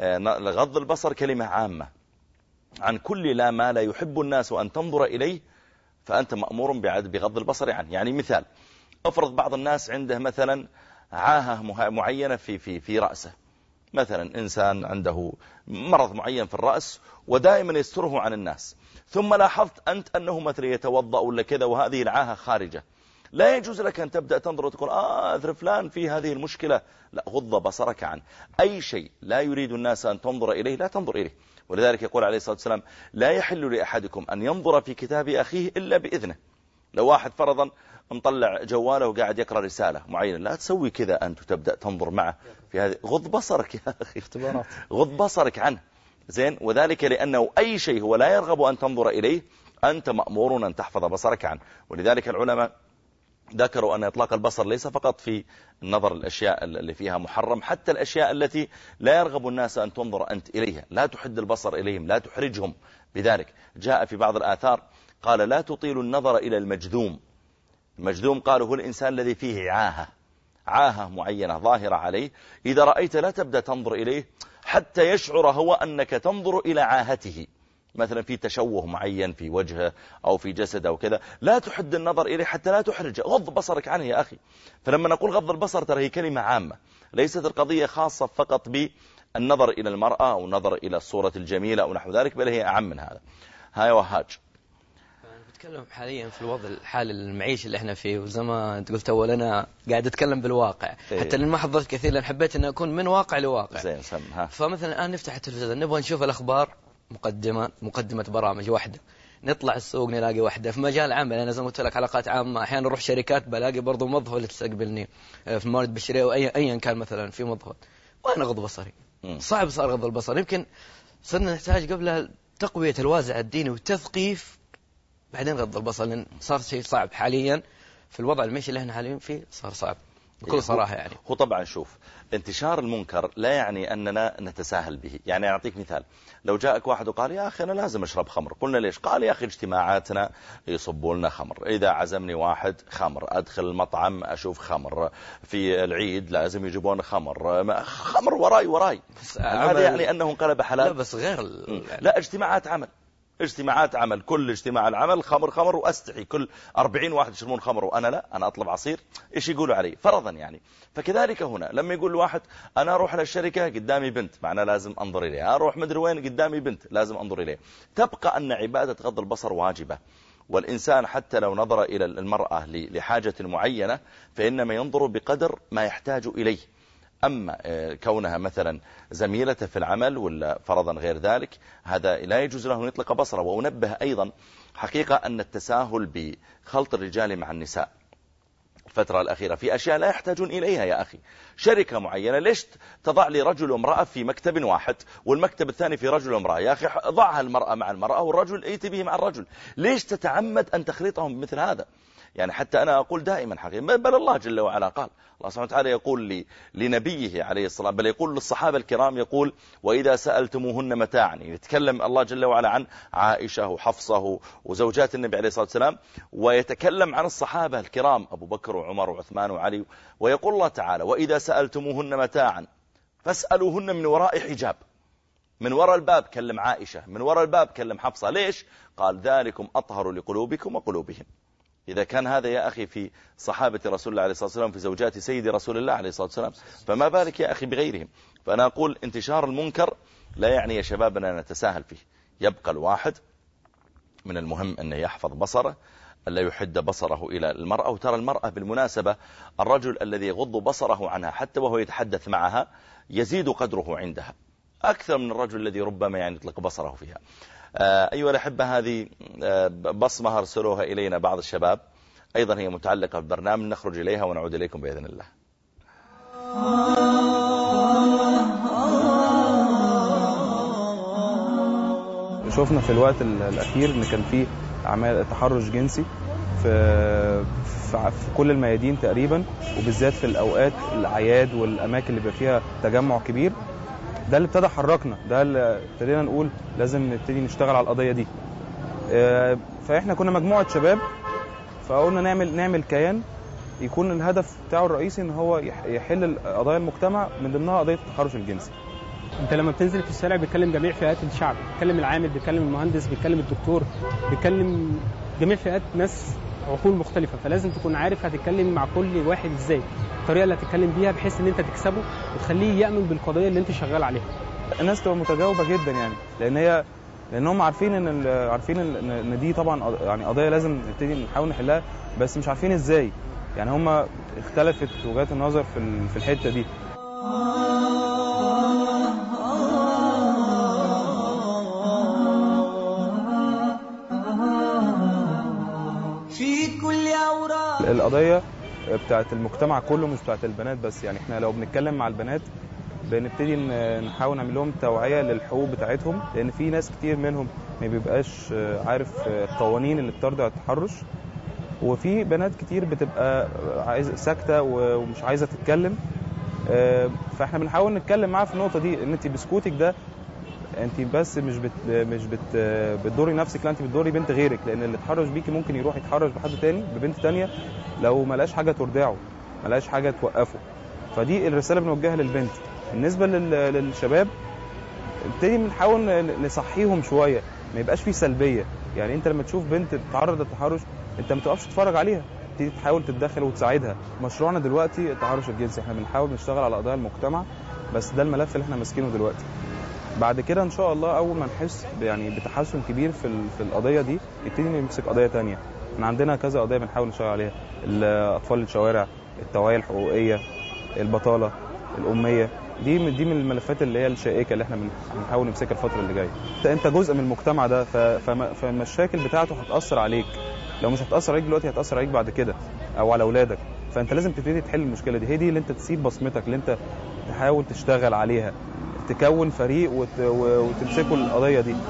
غض البصر كلمة عامة عن كل لا ما لا يحب الناس أن تنظر إليه، فأنت مأمور بغض البصر عنه. يعني مثال، أفرض بعض الناس عنده مثلا عاهة معينة في, في, في رأسه، مثلا إنسان عنده مرض معين في الرأس ودائما يستره عن الناس، ثم لاحظت أنت أنه مثلا يتوضأ ولا كذا وهذه العاهة خارجة، لا يجوز لك أن تبدأ تنظر وتقول آه أذر فلان في هذه المشكلة، لا، غض بصرك عنه. أي شيء لا يريد الناس أن تنظر إليه لا تنظر إليه. ولذلك يقول عليه الصلاة والسلام لا يحل لأحدكم أن ينظر في كتاب أخيه إلا بإذنه. لو واحد فرضا مطلع جواله وقاعد يقرأ رسالة معينة لا تسوي كذا أنت وتبدأ تنظر معه في هذه، غض بصرك يا أخي، اختبارات، غض بصرك عنه. زين، وذلك لأنه أي شيء هو لا يرغب أن تنظر إليه أنت مأمور أن تحفظ بصرك عنه. ولذلك العلماء ذكروا أن إطلاق البصر ليس فقط في النظر الأشياء اللي فيها محرم، حتى الأشياء التي لا يرغب الناس أن تنظر أنت إليها لا تحد البصر إليهم، لا تحرجهم بذلك. جاء في بعض الآثار قال لا تطيل النظر إلى المجذوم. المجذوم قالوا هو الإنسان الذي فيه عاهة، عاهة معينة ظاهرة عليه، إذا رأيت لا تبدأ تنظر إليه حتى يشعر هو أنك تنظر إلى عاهته، مثلا في تشوه معين في وجهه أو في جسده أو كذا، لا تحد النظر إليه حتى لا تحرجه، غض بصرك عنه يا أخي. فلما نقول غض البصر ترى هي كلمة عامة، ليست القضية خاصة فقط بالنظر إلى المرأة أو النظر إلى الصورة الجميلة أو نحو ذلك، بل هي أعم من هذا. هاي وهاج نتكلم حاليا في الوضع الحالي المعيشي اللي احنا فيه، وزي ما انت قلت اول انا قاعد اتكلم بالواقع، إيه. حتى لان ما حضرت كثير لان حبيت ان اكون من واقع لواقع. زين سمها. فمثلا الان نفتح التلفزيون نبغى نشوف الاخبار، مقدمه مقدمه برامج واحده، نطلع السوق نلاقي واحده، في مجال عمل انا زي ما قلت لك علاقات عامه، احيانا اروح شركات بلاقي برضو موظفه اللي تستقبلني في الموارد البشريه او ايا أي كان مثلا في موظفه، وانا غض بصري. صعب صار غض البصر. يمكن صرنا نحتاج قبلها تقويه الوازع الديني والتثقيف، بعدين غض البصر، لأن صار شيء صعب حاليا في الوضع المعيشي اللي احنا حاليا فيه، صار صعب. بكل صراحة يعني. هو طبعا شوف، انتشار المنكر لا يعني أننا نتساهل به. يعني أعطيك مثال، لو جاءك واحد وقال يا أخي أنا لازم أشرب خمر، قلنا ليش؟ قال يا أخي اجتماعاتنا يصبوا لنا خمر، إذا عزمني واحد خمر، أدخل المطعم أشوف خمر، في العيد لازم يجيبون خمر، خمر وراي وراي. هذا يعني أنه انقلب حلال؟ لا بس غير ال... لا، اجتماعات عمل، اجتماعات عمل، كل اجتماع العمل خمر خمر، وأستحي كل أربعين واحد يشربون خمر وأنا لا، أنا أطلب عصير، إيش يقولوا علي فرضا يعني. فكذلك هنا لما يقول واحد أنا أروح للشركة قدامي بنت، معنا لازم أنظر إليها، أروح مدري وين قدامي بنت لازم أنظر إليها. تبقى أن عبادة غض البصر واجبة، والإنسان حتى لو نظر إلى المرأة لحاجة معينة فإنما ينظر بقدر ما يحتاج إليه. أما كونها مثلا زميلته في العمل ولا فرضا غير ذلك، هذا لا يجوز له أن يطلق بصره. وأنبه أيضا حقيقة أن التساهل بخلط الرجال مع النساء الفترة الأخيرة في أشياء لا يحتاجون إليها. يا أخي شركة معينة ليش تضع لي رجل وامرأة في مكتب واحد والمكتب الثاني في رجل وامرأة؟ يا أخي ضعها المرأة مع المرأة والرجل يأتي به مع الرجل، ليش تتعمد أن تخلطهم بمثل هذا؟ يعني حتى أنا أقول دائما حقيقة، بل الله جل وعلا قال، الله سبحانه وتعالى يقول لي لنبيه عليه الصلاة، بل يقول للصحابة الكرام، يقول وإذا سألتموهن متاعا. يتكلم الله جل وعلا عن عائشة وحفصة وزوجات النبي عليه الصلاة والسلام، ويتكلم عن الصحابة الكرام أبو بكر وعمر وعثمان وعلي، ويقول الله تعالى وإذا سألتموهن متاعا فاسألوهن من وراء حجاب. من وراء الباب كلم عائشة، من وراء الباب كلم حفصة. ليش؟ قال ذلكم أطهر لقلوبكم وقلوبهم. إذا كان هذا يا أخي في صحابة رسول الله عليه الصلاة والسلام، في زوجات سيد رسول الله عليه الصلاة والسلام، فما بالك يا أخي بغيرهم؟ فأنا أقول انتشار المنكر لا يعني يا شباب أننا نتساهل فيه. يبقى الواحد من المهم أنه يحفظ بصره، ألا يحد بصره إلى المرأة. وترى المرأة بالمناسبة الرجل الذي يغض بصره عنها حتى وهو يتحدث معها يزيد قدره عندها أكثر من الرجل الذي ربما يعني يطلق بصره فيها. أيها الأحبة، هذه بصمة أرسلوها إلينا بعض الشباب، أيضا هي متعلقة بالبرنامج، نخرج إليها ونعود إليكم بإذن الله. شوفنا في الوقت الأخير إن كان في أعمال تحرش جنسي في في كل الميادين تقريبا، وبالذات في الأوقات الأعياد والأماكن اللي بيبقى فيها تجمع كبير. ده اللي ابتدى حركنا، ده اللي ابتدينا نقول لازم نبتدي نشتغل على القضية دي. فإحنا كنا مجموعة شباب، فقلنا نعمل نعمل كيان يكون الهدف بتاعه الرئيسي ان هو يحل قضايا المجتمع، من ضمنها قضية التحرش الجنسي. انت لما بتنزل في الشارع بيتكلم جميع فئات الشعب، بيتكلم العامل، بيتكلم المهندس، بيتكلم الدكتور، بيتكلم جميع فئات ناس عقول مختلفة، فلازم تكون عارف هتتكلم مع كل واحد ازاي، الطريقة اللي هتتكلم بيها بحيث ان انت تكسبه وتخليه يأمن بالقضية اللي انت شغال عليها. الناس تبقى متجاوبة جدا يعني، لان هي لان هم عارفين ان عارفين ان دي طبعا يعني قضية لازم نبتدي نحاول نحلها، بس مش عارفين ازاي. يعني هم اختلفت وجهات النظر في في الحتة دي. في كل أوراق القضية بتاعت المجتمع كله، مش بتاعت البنات بس. يعني احنا لو بنتكلم مع البنات بنبتدي نحاول نعمل لهم توعية للحقوق بتاعتهم، لان في ناس كتير منهم ما بيبقاش عارف القوانين اللي بترضع التحرش، وفي بنات كتير بتبقى عايزه ساكته ومش عايزه تتكلم. فاحنا بنحاول نتكلم معاها في النقطه دي، ان انت بسكوتك ده انت بس مش بت مش بت بتضري نفسك، لا انت بتضري بنت غيرك، لان اللي اتحرش بيكي ممكن يروح يتحرش بحد تاني ببنت تانيه لو ما لقاش حاجه ترضعه، ما لقاش حاجه توقفه. فدي الرساله بنوجهها للبنت. بالنسبه للشباب نبتدي بنحاول نصحيهم شويه، ما يبقاش فيه سلبيه. يعني انت لما تشوف بنت تتعرض للتحرش انت ما تقفش تتفرج عليها، تيجي تحاول تتدخل وتساعدها. مشروعنا دلوقتي التحرش الجنسي، احنا بنحاول نشتغل على قضايا المجتمع، بس ده الملف اللي احنا ماسكينه دلوقتي. بعد كده ان شاء الله اول ما نحس يعني بتحسن كبير في في القضيه دي نبتدي نمسك قضايا تانية. احنا عندنا كذا قضيه بنحاول نشتغل عليها، الاطفال الشوارع، التوعيه الحقوقيه، البطاله، الاميه. دي دي من الملفات اللي هي الشائكه اللي احنا بنحاول نمسكها الفتره اللي جايه. انت جزء من المجتمع ده، فالمشاكل بتاعته هتاثر عليك. لو مش هتاثر عليك دلوقتي هتاثر عليك بعد كده او على اولادك. فانت لازم تبتدي تحل المشكله دي. هي دي اللي انت تسيب بصمتك، اللي انت تحاول تشتغل عليها، تكون فريق وت... وتمسكوا القضيه دي.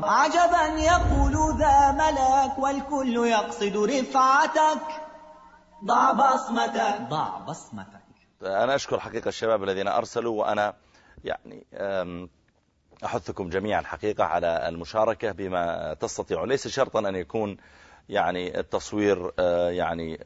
عجبا يقول ذا ملاك والكل يقصد رفعتك، ضع بصمتك ضع بصمتك. أنا أشكر حقيقة الشباب الذين أرسلوا، وأنا يعني أحثكم جميعا حقيقة على المشاركة بما تستطيعون. ليس شرطا أن يكون يعني التصوير يعني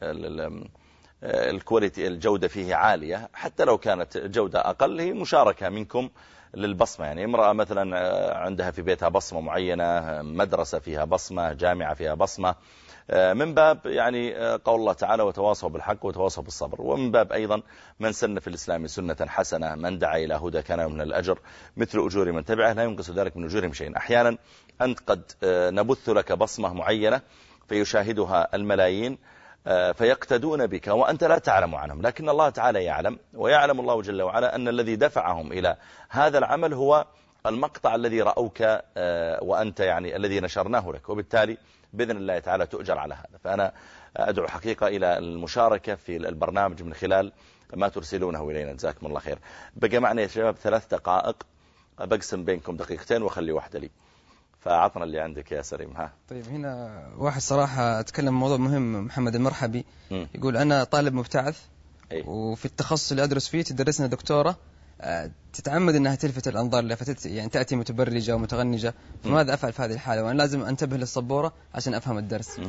الكواليتي الجودة فيه عالية، حتى لو كانت جودة أقل هي مشاركة منكم للبصمة. يعني امرأة مثلا عندها في بيتها بصمة معينة، مدرسة فيها بصمة، جامعة فيها بصمة، من باب يعني قول الله تعالى وتواصوا بالحق وتواصوا بالصبر، ومن باب أيضا من سن في الإسلام سنة حسنة، من دعا إلى هدى كان من الأجر مثل أجور من تبعه لا ينقص ذلك من أجورهم شيئا. أحيانا أنت قد نبث لك بصمة معينة فيشاهدها الملايين فيقتدون بك وأنت لا تعلم عنهم، لكن الله تعالى يعلم، ويعلم الله جل وعلا أن الذي دفعهم إلى هذا العمل هو المقطع الذي رأوك وأنت يعني الذي نشرناه لك، وبالتالي بإذن الله تعالى تؤجر على هذا. فأنا أدعو حقيقة إلى المشاركة في البرنامج من خلال ما ترسلونه إلينا. جزاكم الله خير. بقى معنا يا شباب ثلاث دقائق، بقسم بينكم دقيقتين وخلي واحدة لي، فعطنا اللي عندك يا سليم. ها طيب، هنا واحد صراحة أتكلم موضوع مهم، محمد المرحبي، م. يقول أنا طالب مبتعث أي. وفي التخصص اللي أدرس فيه تدرسنا دكتورة تتعمد أنها تلفت الأنظار لفتت يعني تأتي متبرجة ومتغنجة، فماذا أفعل في هذه الحالة وأنا لازم أنتبه للصبورة عشان أفهم الدرس؟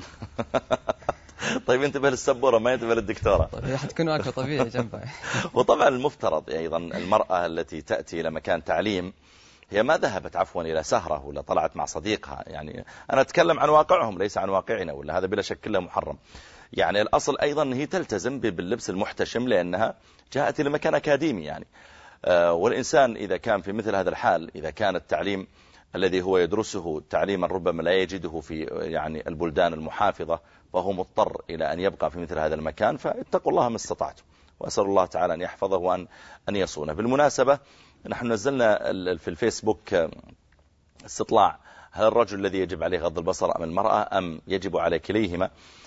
طيب انتبه للسبورة ما ينتبه للدكتورة. طيب هي حتكون واقفة طبيعي جنبها. وطبعا المفترض أيضا المرأة التي تأتي إلى مكان تعليم هي ما ذهبت عفوا إلى سهرة ولا طلعت مع صديقها، يعني أنا أتكلم عن واقعهم ليس عن واقعنا، ولا هذا بلا شك كله محرم. يعني الأصل أيضا هي تلتزم باللبس المحتشم لأنها جاءت إلى مكان أكاديمي يعني. آه والإنسان إذا كان في مثل هذا الحال، إذا كان التعليم الذي هو يدرسه تعليما ربما لا يجده في يعني البلدان المحافظة، فهو مضطر إلى أن يبقى في مثل هذا المكان، فاتقوا الله ما استطعتم، وأسأل الله تعالى أن يحفظه وأن أن يصونه. بالمناسبة نحن نزلنا في الفيسبوك استطلاع هل الرجل الذي يجب عليه غض البصر أم المرأة أم يجب على كليهما،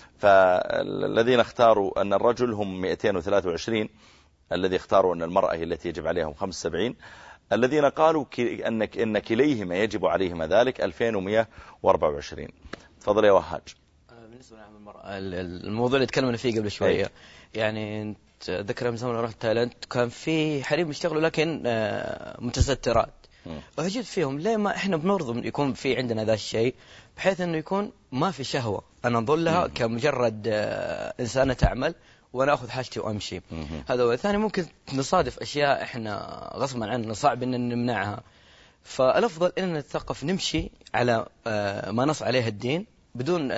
فالذين اختاروا أن الرجل هم مئتين وثلاثة وعشرين، الذي اختاروا أن المرأة هي التي يجب عليهم خمسة وسبعين، الذين قالوا أنك إن كليهما يجب عليهما ذلك ألفين ومئة وأربعة وعشرين. تفضل يا وهاج. بالنسبة للمرأة الموضوع اللي تكلمنا فيه قبل شوية أي. يعني ذكر من زمان رحت تايلاند كان في حريم يشتغلوا لكن متسترات، وجد فيهم ليه ما احنا بنرضى يكون في عندنا ذا الشيء بحيث انه يكون ما في شهوة، انا انظر لها كمجرد انسانة تعمل وانا اخذ حاجتي وامشي. هذا هو. الثاني ممكن نصادف اشياء احنا غصبا عننا صعب ان نمنعها، فالافضل ان نتثقف نمشي على ما نص عليه الدين بدون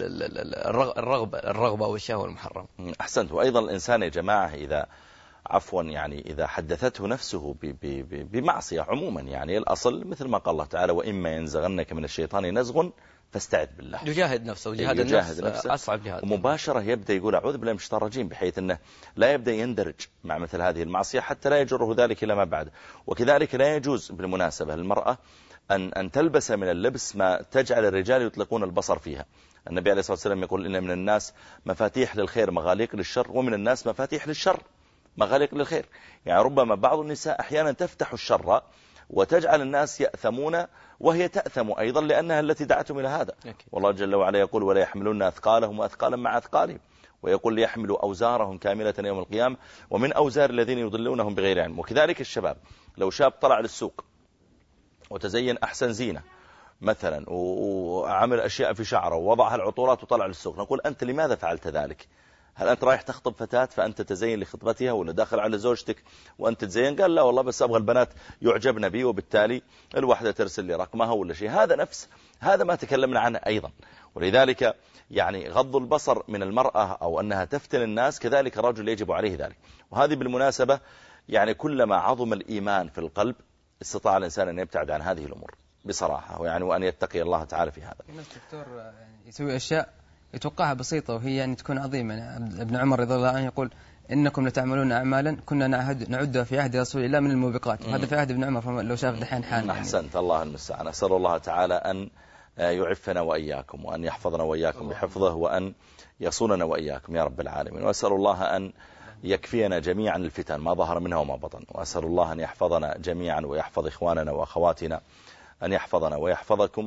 الرغبة الرغبة والشهوة المحرمة. أحسنت. وأيضا الإنسان يا جماعة إذا عفوا يعني إذا حدثته نفسه بمعصية عموما، يعني الأصل مثل ما قال الله تعالى وإما ينزغنك من الشيطان نزغ فاستعذ بالله، يجاهد نفسه وجهاد النفس نفسه أصعب جهاد، ومباشرة يبدأ يقول أعوذ بالله من الشيطان الرجيم، بحيث أنه لا يبدأ يندرج مع مثل هذه المعصية حتى لا يجره ذلك إلى ما بعد. وكذلك لا يجوز بالمناسبة للمرأة أن أن تلبس من اللبس ما تجعل الرجال يطلقون البصر فيها. النبي عليه الصلاة والسلام يقول إن من الناس مفاتيح للخير مغاليق للشر، ومن الناس مفاتيح للشر مغاليق للخير. يعني ربما بعض النساء أحيانا تفتح الشر وتجعل الناس يأثمون وهي تأثم أيضا لأنها التي دعتهم إلى هذا. والله جل وعلا يقول ولا يحملون أثقالهم وأثقالا مع أثقالهم، ويقول ليحملوا أوزارهم كاملة يوم القيامة ومن أوزار الذين يضلونهم بغير علم. وكذلك الشباب، لو شاب طلع للسوق وتزين أحسن زينة مثلا وعمل أشياء في شعره ووضعها العطورات وطلع للسوق، نقول أنت لماذا فعلت ذلك؟ هل أنت رايح تخطب فتاة فأنت تزين لخطبتها، ولا داخل على زوجتك وأنت تزين؟ قال لا والله بس أبغى البنات يعجبن بي، وبالتالي الواحدة ترسل لي رقمها ولا شيء. هذا نفس هذا ما تكلمنا عنه أيضا. ولذلك يعني غض البصر من المرأة أو أنها تفتن الناس كذلك الرجل يجب عليه ذلك. وهذه بالمناسبة يعني كلما عظم الإيمان في القلب استطاع الإنسان أن يبتعد عن هذه الأمور بصراحة، ويعني وأن يتقي الله تعالى في هذا. الدكتور يعني يسوي أشياء يتوقعها بسيطة وهي يعني تكون عظيمة. يعني ابن عمر رضي الله عنه يقول إنكم لتعملون أعمالا كنا نعهد نعدها في عهد رسول الله من الموبقات، وهذا في عهد ابن عمر لو شاف دحين حال. أحسنت. يعني الله المستعان. أسأل الله تعالى أن يعفنا وإياكم وأن يحفظنا وإياكم بحفظه وأن يصوننا وإياكم يا رب العالمين. وأسأل الله أن يكفينا جميعا الفتن ما ظهر منها وما بطن، وأسأل الله أن يحفظنا جميعا ويحفظ إخواننا وأخواتنا، أن يحفظنا ويحفظكم.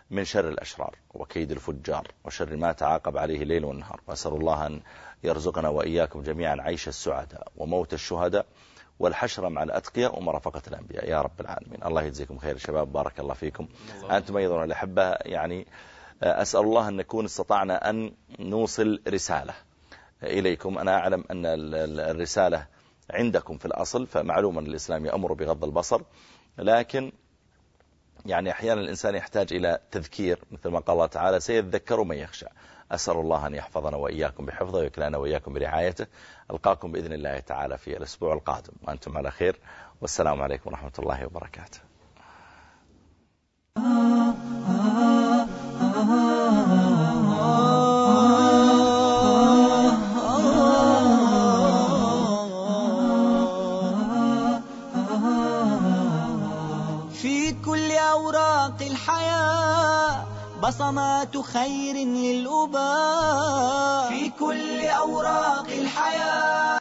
من شر الأشرار وكيد الفجار وشر ما تعاقب عليه الليل والنهار. وأسأل الله أن يرزقنا وإياكم جميعا عيش السعداء وموت الشهداء والحشر مع الأتقياء ومرافقة الأنبياء يا رب العالمين. الله يجزيكم خير شباب، بارك الله فيكم. أنتم أيضا الأحبة، يعني أسأل الله أن نكون استطعنا أن نوصل رسالة إليكم. أنا أعلم أن الرسالة عندكم في الأصل، فمعلوم أن الإسلام يأمر بغض البصر، لكن يعني أحيانا الإنسان يحتاج إلى تذكير، مثل ما قال الله تعالى سيذكر من يخشى. أسأل الله أن يحفظنا وإياكم بحفظه ويكلنا وإياكم برعايته. ألقاكم بإذن الله تعالى في الأسبوع القادم وأنتم على خير، والسلام عليكم ورحمة الله وبركاته. في كل أوراق الحياة بصمات خير للأباء، في كل أوراق الحياة